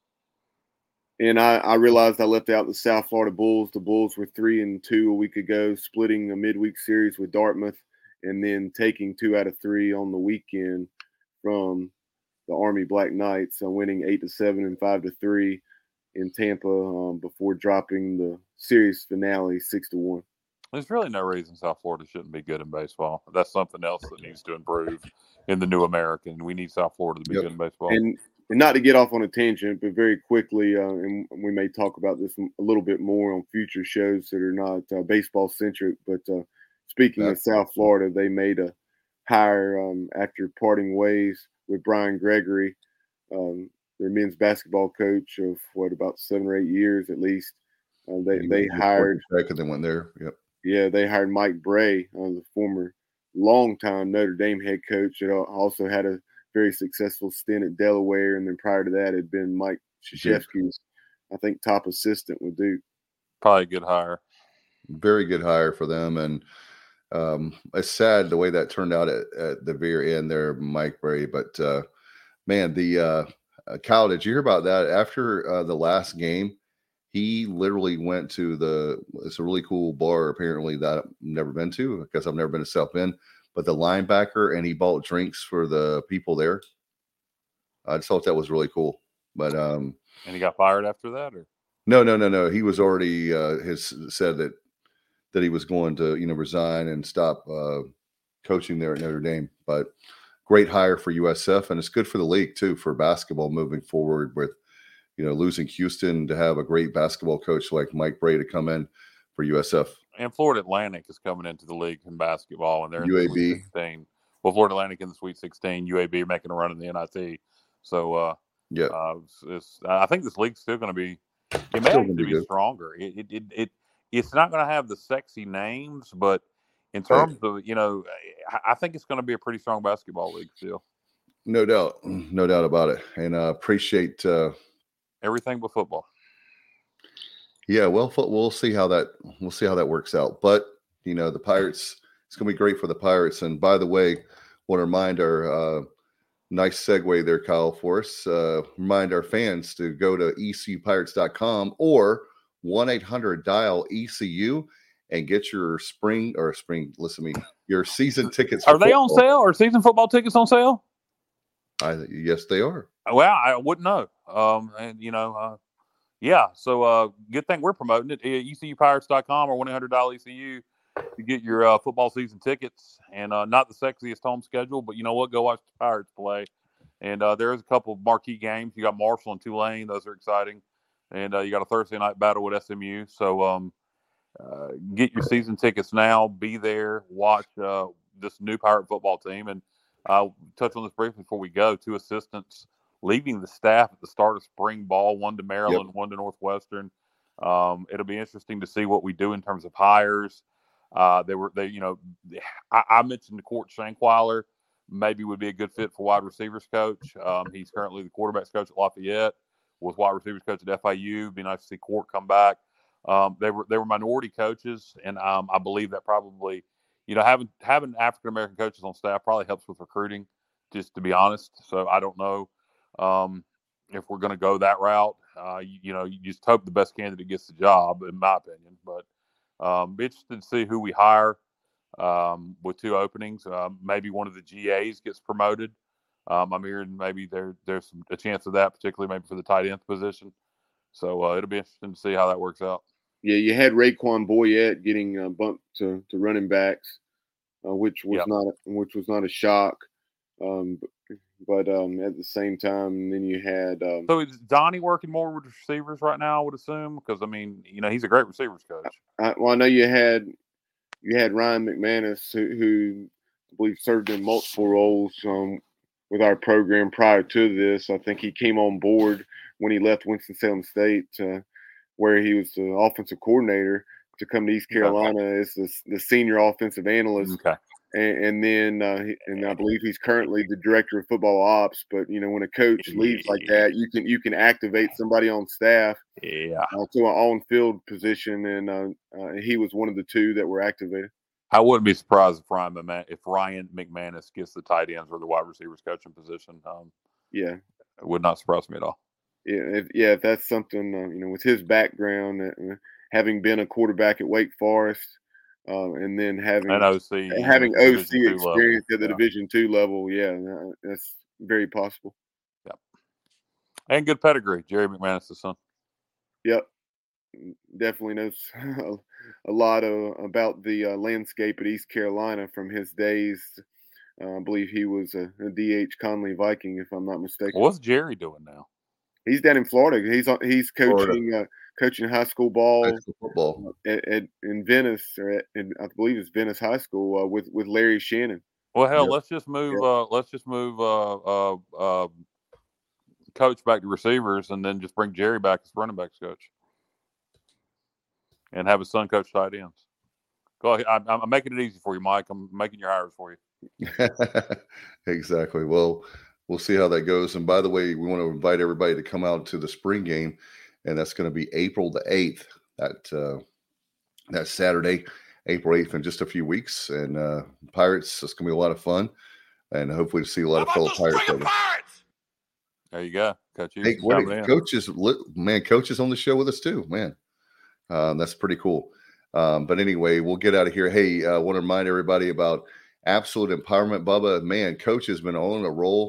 And I, I realized I left out the South Florida Bulls. The Bulls were three and two a week ago, splitting a midweek series with Dartmouth, and then taking two out of three on the weekend from the Army Black Knights, uh, winning eight to seven and five to three in Tampa um, before dropping the series finale six to one. There's really no reason South Florida shouldn't be good in baseball. That's something else that needs to improve in the new American. We need South Florida to be yep. good in baseball. And, and not to get off on a tangent, but very quickly, uh, and we may talk about this a little bit more on future shows that are not uh, baseball centric. But uh, speaking That's of South Florida, they made a hire um, after parting ways with Brian Gregory, um, their men's basketball coach of what about seven or eight years at least. Uh, they yeah, they hired. And they went there. Yep. Yeah, they hired Mike Bray, uh, the former longtime Notre Dame head coach that also had a very successful stint at Delaware, and then prior to that had been Mike Krzyzewski's, I think, top assistant with Duke. Probably a good hire. Very good hire for them, and um, it's sad the way that turned out at, at the very end there, Mike Bray. But uh, man, the uh, uh, Kyle, did you hear about that? After uh, the last game, he literally went to the, it's a really cool bar apparently that I've never been to because I've never been to South Bend, but the linebacker, and he bought drinks for the people there. I just thought that was really cool. But um, and he got fired after that, or no, no, no, no. He was already uh, has said that that he was going to you know resign and stop uh, coaching there at Notre Dame. But great hire for U S F, and it's good for the league too for basketball moving forward with you know losing Houston to have a great basketball coach like Mike Brey to come in for U S F. And Florida Atlantic is coming into the league in basketball, and they're in U A the B. Sweet sixteen. Well, Florida Atlantic in the Sweet sixteen, U A B making a run in the N I T. So, uh, yeah, uh, it's, it's, I think this league's still going to be. It may Still actually be be good. stronger. It, it, it, it it's not going to have the sexy names, but in terms Right. of you know, I, I think it's going to be a pretty strong basketball league still. No doubt, no doubt about it, and uh, appreciate uh, everything but football. Yeah, well, fo- we'll see how that we'll see how that works out. But you know, the Pirates, it's going to be great for the Pirates. And by the way, want to remind our uh, nice segue there, Kyle, for us. Uh, remind our fans to go to E C U Pirates dot com or one eight hundred dial E C U and get your spring or spring. Listen to me, your season tickets. Are they football. on sale? Are season football tickets on sale? I, yes, they are. Well, I wouldn't know. Um, and you know, uh, yeah. So, uh, good thing we're promoting it. E C U Pirates dot com or one eight hundred dial E C U to get your uh, football season tickets. And uh, not the sexiest home schedule, but you know what? Go watch the Pirates play. And uh, there's a couple of marquee games. You got Marshall and Tulane; those are exciting. And uh, you got a Thursday night battle with S M U. So, um, uh, get your season tickets now. Be there. Watch uh, this new Pirate football team. And uh, touch on this briefly before we go. Two assistants leaving the staff at the start of spring ball, one to Maryland, yep. one to Northwestern. Um, it'll be interesting to see what we do in terms of hires. Uh, they were, they, you know, I, I mentioned the Court Shankweiler maybe would be a good fit for wide receivers coach. Um, he's currently the quarterbacks coach at Lafayette, was wide receivers coach at F I U. It'd be nice to see Court come back. Um, they were, they were minority coaches. And um, I believe that probably, you know, having, having African-American coaches on staff probably helps with recruiting, just to be honest. So I don't know. Um, if we're going to go that route, uh, you, you know, you just hope the best candidate gets the job, in my opinion. But um, be interested to see who we hire um, with two openings. Um, maybe one of the G As gets promoted. Um, I'm hearing maybe there there's some, a chance of that, particularly maybe for the tight end position. So uh, it'll be interesting to see how that works out. Yeah, you had Raekwon Boyette getting uh, bumped to, to running backs, uh, which was yep. not a, which was not a shock. Um, But um, at the same time, then you had. Um, so is Donnie working more with receivers right now? I would assume, because I mean, you know, he's a great receivers coach. I, well, I know you had you had Ryan McManus, who, who I believe served in multiple roles um, with our program prior to this. I think he came on board when he left Winston-Salem State, uh, where he was the offensive coordinator, to come to East Carolina okay. as the, the senior offensive analyst. Okay. And, and then, uh, and I believe he's currently the director of football ops. But you know, when a coach leaves like that, you can you can activate somebody on staff, yeah, uh, to an on-field position, and uh, uh, he was one of the two that were activated. I wouldn't be surprised if Ryan McManus, if Ryan McManus gets the tight ends or the wide receivers coaching position. Um, yeah, it would not surprise me at all. Yeah, if, yeah, if that's something, uh, you know, with his background, uh, having been a quarterback at Wake Forest. Uh, and then having and O C, having O C experience level. at the yeah. Division two level, yeah, that's very possible. Yep, and good pedigree, Jerry McManus' son. Yep, definitely knows a lot of, about the uh, landscape at East Carolina from his days. Uh, I believe he was a, a D H Conley Viking, if I'm not mistaken. What's Jerry doing now? He's down in Florida. He's he's coaching uh, coaching high school ball, high school football at, at in Venice, or at, in, I believe it's Venice High School uh, with with Larry Shannon. Well, hell, yep. let's just move. Yep. Uh, let's just move. Uh, uh, uh, coach back to receivers, and then just bring Jerry back as running backs coach, and have his son coach tight ends. Go ahead. I'm, I'm making it easy for you, Mike. I'm making your hires for you. Exactly. Well. We'll see how that goes. And by the way, we want to invite everybody to come out to the spring game, and that's going to be April the eighth. That uh, that Saturday, April eighth, in just a few weeks. And uh, Pirates, it's going to be a lot of fun, and hopefully to see a lot of fellow Pirates. Pirates. There you go, Coach. Hey, wait, coaches, man, coaches on the show with us too, man. Um, that's pretty cool. Um, but anyway, we'll get out of here. Hey, I uh, want to remind everybody about Absolute Empowerment, Bubba. Man, Coach has been on a roll.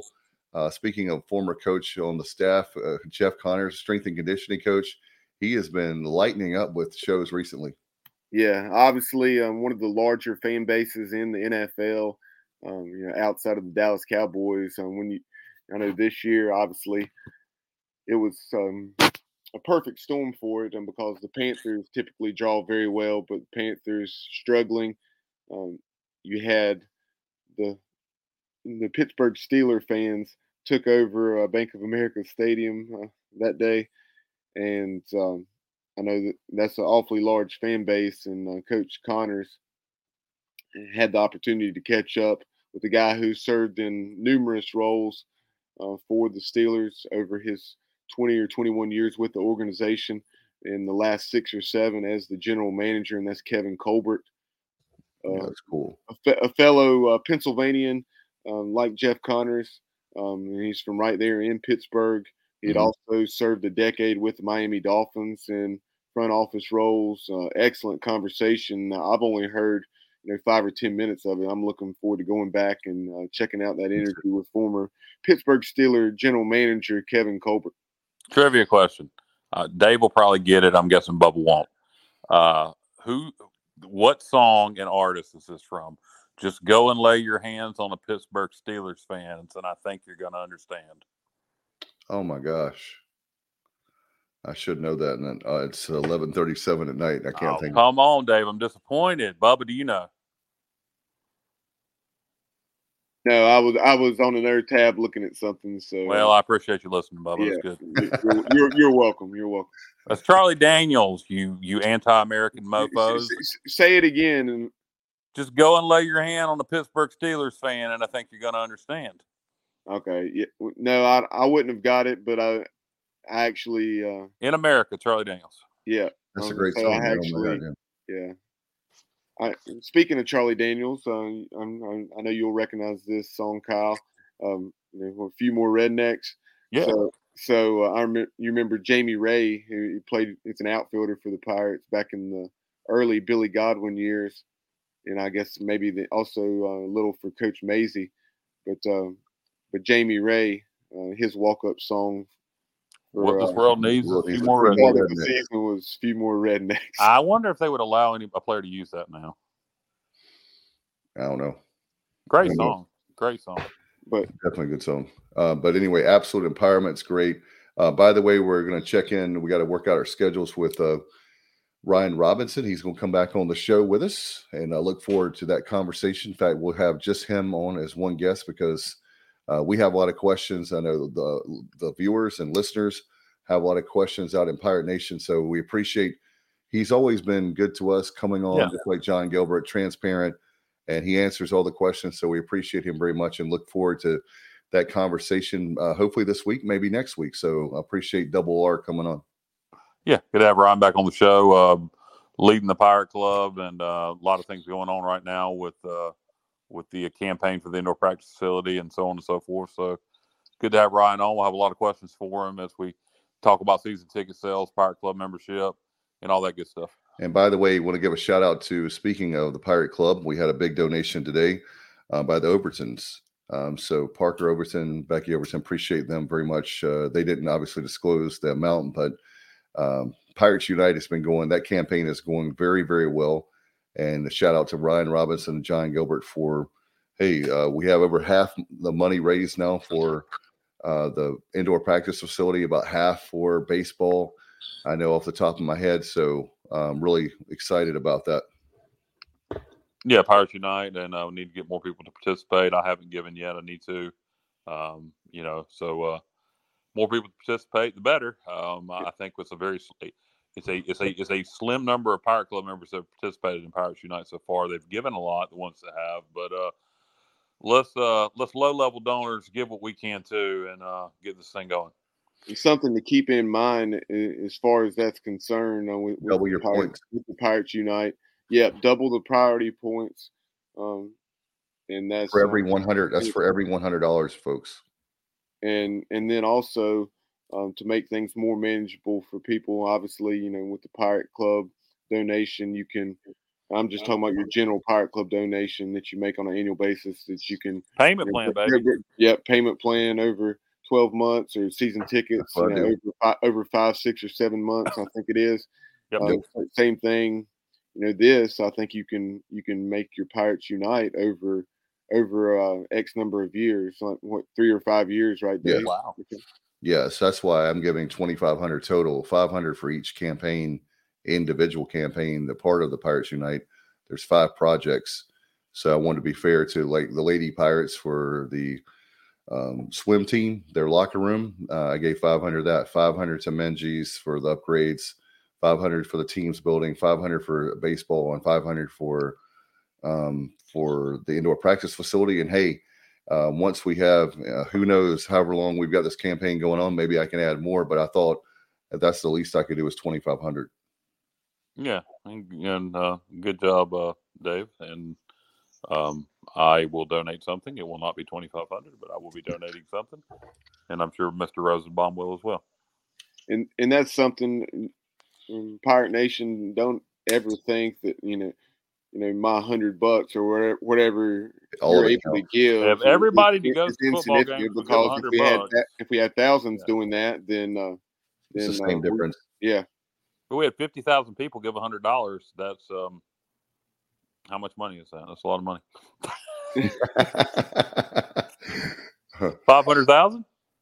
Uh, speaking of former coach on the staff, uh, Jeff Connors, strength and conditioning coach, he has been lightening up with shows recently. Yeah, obviously um, one of the larger fan bases in the N F L, um, you know, outside of the Dallas Cowboys. Um, when you, I know this year, obviously, it was um, a perfect storm for it, and because the Panthers typically draw very well, but the Panthers struggling. Um, you had the the Pittsburgh Steelers fans took over uh, Bank of America Stadium uh, that day, and um, I know that that's an awfully large fan base. And uh, Coach Connors had the opportunity to catch up with a guy who served in numerous roles uh, for the Steelers over his twenty or twenty-one years with the organization. In the last six or seven as the general manager, and that's Kevin Colbert. Uh, Yeah, that's cool. A, fe- a fellow uh, Pennsylvanian, um, like Jeff Connors. Um, and he's from right there in Pittsburgh. He had Mhm. also served a decade with the Miami Dolphins in front office roles. Uh, excellent conversation. Uh, I've only heard you know five or ten minutes of it. I'm looking forward to going back and uh, checking out that interview with former Pittsburgh Steelers general manager Kevin Colbert. Trivia question. Uh, Dave will probably get it. I'm guessing Bubba won't. Uh, who, what song and artist is this from? Just go and lay your hands on the Pittsburgh Steelers fans, and I think you're going to understand. Oh my gosh. I should know that. And uh, it's eleven thirty-seven at night. I can't Oh, think. come on, Dave. I'm disappointed. Bubba, do you know? No, I was I was on another tab looking at something. So Well, I appreciate you listening, Bubba. yeah, That's good. you're, you're you're welcome. You're welcome. That's Charlie Daniels, you you anti-American mofos. Say it again. And just go and lay your hand on the Pittsburgh Steelers fan, and I think you're going to understand. Okay. Yeah. No, I I wouldn't have got it, but I I actually uh, In America, Charlie Daniels. Yeah, that's um, a great so song. I Man. actually, Oh my God, yeah. yeah. I, speaking of Charlie Daniels, uh, I'm, I'm, I know you'll recognize this song, Kyle. Um, you know, a few more rednecks. Yeah. So, so uh, I rem- you remember Jamie Ray, who played. It's an outfielder for the Pirates back in the early Billy Godwin years, and I guess maybe the, also uh, a little for Coach Maisie, but um, but Jamie Ray, uh, his walk-up song. For, what this uh, world needs is a few more rednecks. Part of the season was a few more rednecks. I wonder if they would allow any a player to use that now. I don't know. Great don't song. know. Great song. But definitely a good song. Uh, but anyway, Absolute Empowerment's great. Uh, by the way, we're going to check in. We got to work out our schedules with uh, Ryan Robinson. He's going to come back on the show with us, and I look forward to that conversation. In fact, we'll have just him on as one guest because uh, we have a lot of questions. I know the the viewers and listeners have a lot of questions out in Pirate Nation, so we appreciate. He's always been good to us, coming on Yeah. just like John Gilbert, transparent, and he answers all the questions. So we appreciate him very much and look forward to that conversation. Uh, hopefully this week, maybe next week. So I appreciate Double R coming on. Yeah, good to have Ryan back on the show, uh, leading the Pirate Club, and uh, a lot of things going on right now with uh, with the campaign for the indoor practice facility and so on and so forth. So good to have Ryan on. We'll have a lot of questions for him as we talk about season ticket sales, Pirate Club membership, and all that good stuff. And by the way, I want to give a shout out to, speaking of the Pirate Club, we had a big donation today uh, by the Overtons. Um, so Parker Overton, Becky Overton, appreciate them very much. Uh, they didn't obviously disclose the amount, but um, Pirates Unite has been going, that campaign is going very, very well. And a shout out to Ryan Robinson and John Gilbert for, hey, uh, we have over half the money raised now for uh, the indoor practice facility, about half for baseball. I know off the top of my head, so I'm really excited about that. Yeah, Pirates Unite, and uh, we need to get more people to participate. I haven't given yet. I need to, um, you know, so uh, more people to participate, the better. Um, I think it's a very, it's a, it's a, it's a slim number of Pirate Club members that have participated in Pirates Unite so far. They've given a lot, the ones that have, but uh, let's uh, let's low level donors give what we can too, and uh, get this thing going. It's something to keep in mind as far as that's concerned. Uh, with, with Double your Pirates, points. with the Pirates Unite. Yeah, double the priority points. Um, and that's For every um, one hundred, that's for every one hundred dollars, folks. And and then also um, to make things more manageable for people. Obviously, you know, with the Pirate Club donation, you can I'm just talking about your general Pirate Club donation that you make on an annual basis that you can payment you know, plan, baby. Yeah, payment plan over twelve months or season tickets, you know, over five, over five, six, or seven months. I think it is. Yep. Uh, same thing. You know, this I think you can you can make your Pirates unite over over uh, X number of years, like what three or five years, right there. Yeah. Wow. Okay. Yes, that's why I'm giving twenty-five hundred total, five hundred for each campaign, individual campaign, the part of the Pirates Unite. There's five projects. So I wanted to be fair to like the Lady Pirates for the um, swim team, their locker room. Uh, I gave five hundred that, five hundred to Menges for the upgrades, five hundred for the team's building, five hundred for baseball, and five hundred for um, for the indoor practice facility. And hey, Uh, once we have, uh, who knows, however long we've got this campaign going on, maybe I can add more. But I thought that that's the least I could do is twenty-five hundred. Yeah, and, and uh, good job, uh, Dave. And um, I will donate something. It will not be twenty-five hundred, but I will be donating something, and I'm sure Mister Rosenbaum will as well. And and that's something, um, Pirate Nation, don't ever think that you know. You know, my hundred bucks or whatever, whatever All you're of it able to counts. give. If everybody it, that goes it's to football insignificant games will give because if 100 we had bucks. that, if we had thousands Yeah. doing that, then uh, It's then the same uh, difference. we, yeah. If we had fifty thousand people give one hundred dollars, that's um, how much money is that? That's a lot of money. five hundred thousand?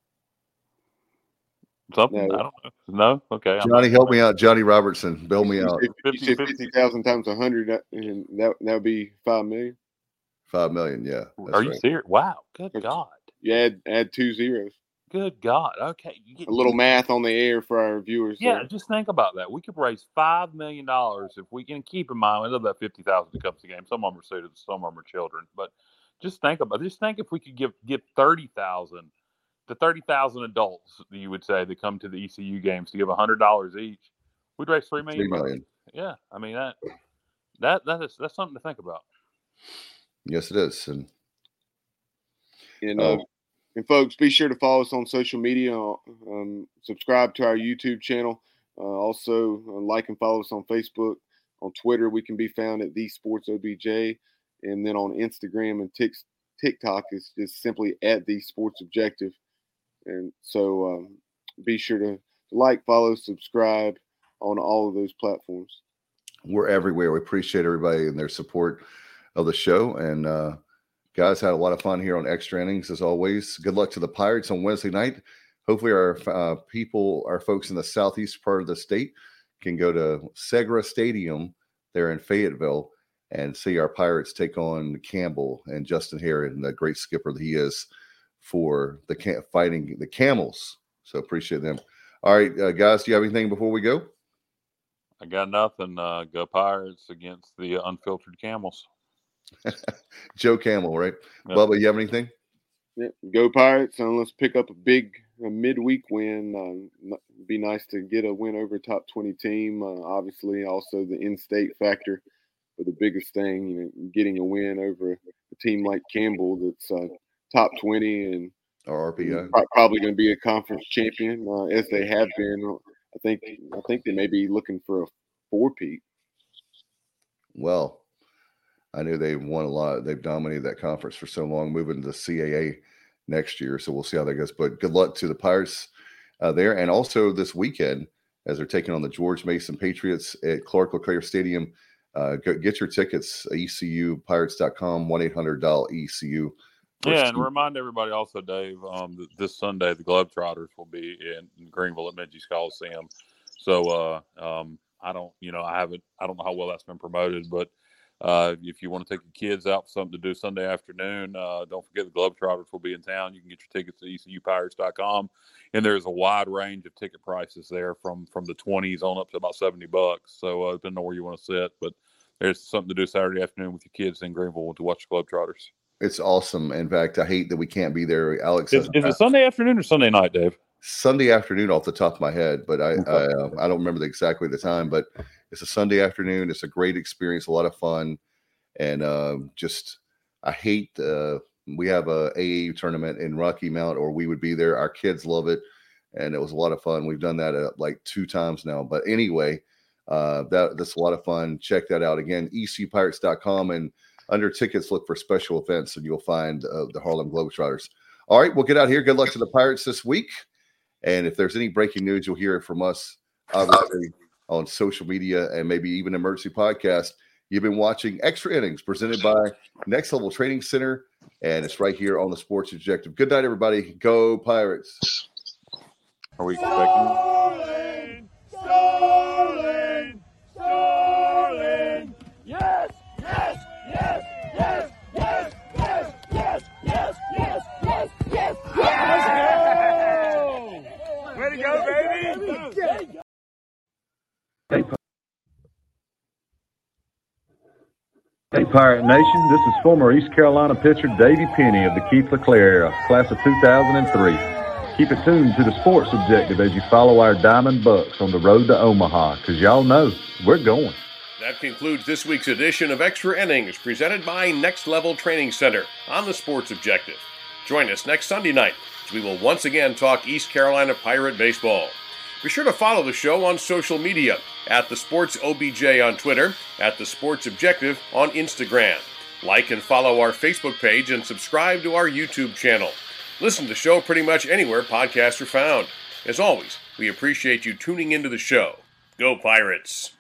Something? No. I don't know. No? Okay. I'm Johnny, not- help me out. Johnny Robertson, bail me You out. said- You said fifty thousand times a hundred, that and that that would be five million. Five million. Yeah. That's Are you right. serious? Wow. Good God. You add add two zeros. Good God. Okay. You get A little math on the air for our viewers. Yeah, there. just think about that. We could raise five million dollars if we can keep in mind. We love that fifty thousand that comes to game. Some of them are students, some of them are children. But just think about. Just think if we could give give thirty thousand to thirty thousand adults, you would say, that come to the E C U games to give a hundred dollars each, we'd raise three million. Three million. Bucks. Yeah, I mean that that that is that's something to think about. Yes, it is. And And Oh. uh, and folks, be sure to follow us on social media. Um, subscribe to our YouTube channel. Uh, also, uh, like and follow us on Facebook. On Twitter, we can be found at The Sports O B J, and then on Instagram and Tik TikTok is just simply at The Sports Objective. And so, um, be sure to like, follow, subscribe on all of those platforms. we're everywhere. We appreciate everybody and their support of the show. And uh, guys, had a lot of fun here on Extra Innings as always. Good luck to the Pirates on Wednesday night. Hopefully, our uh, people, our folks in the southeast part of the state, can go to Segra Stadium there in Fayetteville and see our Pirates take on Campbell and Justin Herron, the great skipper that he is for the cam- fighting the Camels. So appreciate them. All right, uh, guys, do you have anything before we go? I got nothing. Uh, go Pirates against the unfiltered Camels. Joe Camel, right? Yep. Bubba, you have anything? Yeah, go Pirates, and let's pick up a big a midweek win. Um, it'd be nice to get a win over a top twenty team. Uh, obviously, also the in-state factor, but the biggest thing, you know, getting a win over a team like Campbell that's uh, top twenty and Or R P I? pro- probably going to be a conference champion uh, as they have been. I think I think they may be looking for a four-peat. Well, I knew they've won a lot. They've dominated that conference for so long, moving to the C A A next year. So we'll see how that goes. But good luck to the Pirates uh, there. And also this weekend, as they're taking on the George Mason Patriots at Clark LeClaire Stadium, uh, go, get your tickets, E C U Pirates dot com, one eight hundred dial E C U. Yeah, and remind everybody also, Dave, um, that this Sunday the Globetrotters will be in, in Greenville at Menges Coliseum. So uh, um, I don't, you know, I haven't, I don't know how well that's been promoted, but uh, if you want to take your kids out for something to do Sunday afternoon, uh, don't forget the Globetrotters will be in town. You can get your tickets at E C U Pirates dot com, and there's a wide range of ticket prices there from from the twenties on up to about seventy bucks. So uh, depending on where you want to sit, but there's something to do Saturday afternoon with your kids in Greenville to watch the Globetrotters. It's awesome. In fact, I hate that we can't be there. Alex, Is, is it Sunday afternoon or Sunday night, Dave? Sunday afternoon off the top of my head, but I Okay. I, uh, I don't remember the exactly the time. But it's a Sunday afternoon. It's a great experience, a lot of fun, and uh, just I hate. Uh, we have a A A U tournament in Rocky Mount, or we would be there. Our kids love it, and it was a lot of fun. We've done that uh, like two times now. But anyway, Uh, that that's a lot of fun. Check that out again. E C Pirates dot com, and under tickets, look for special events, and you'll find uh, the Harlem Globetrotters. All right, we'll get out here. Good luck to the Pirates this week. And if there's any breaking news, you'll hear it from us, obviously, on social media and maybe even Emergency Podcast. You've been watching Extra Innings presented by Next Level Training Center, and it's right here on the Sports Objective. Good night, everybody. Go Pirates. Are we expecting? Starling! Starling! Yes! Yes! Yes! Yes! Yes! Yes! Yes! Yes! Yes! Yes! Yes! Yes! Way to go, baby! Hey, Pirate Nation, this is former East Carolina pitcher Davey Penny of the Keith LeClaire era, class of two thousand three. Keep it tuned to the Sports Objective as you follow our Diamond Bucks on the road to Omaha, because y'all know we're going. That concludes this week's edition of Extra Innings, presented by Next Level Training Center on the Sports Objective. Join us next Sunday night as we will once again talk East Carolina Pirate baseball. Be sure to follow the show on social media, at the Sports O B J on Twitter, at the Sports Objective on Instagram. Like and follow our Facebook page and subscribe to our YouTube channel. Listen to the show pretty much anywhere podcasts are found. As always, we appreciate you tuning into the show. Go Pirates!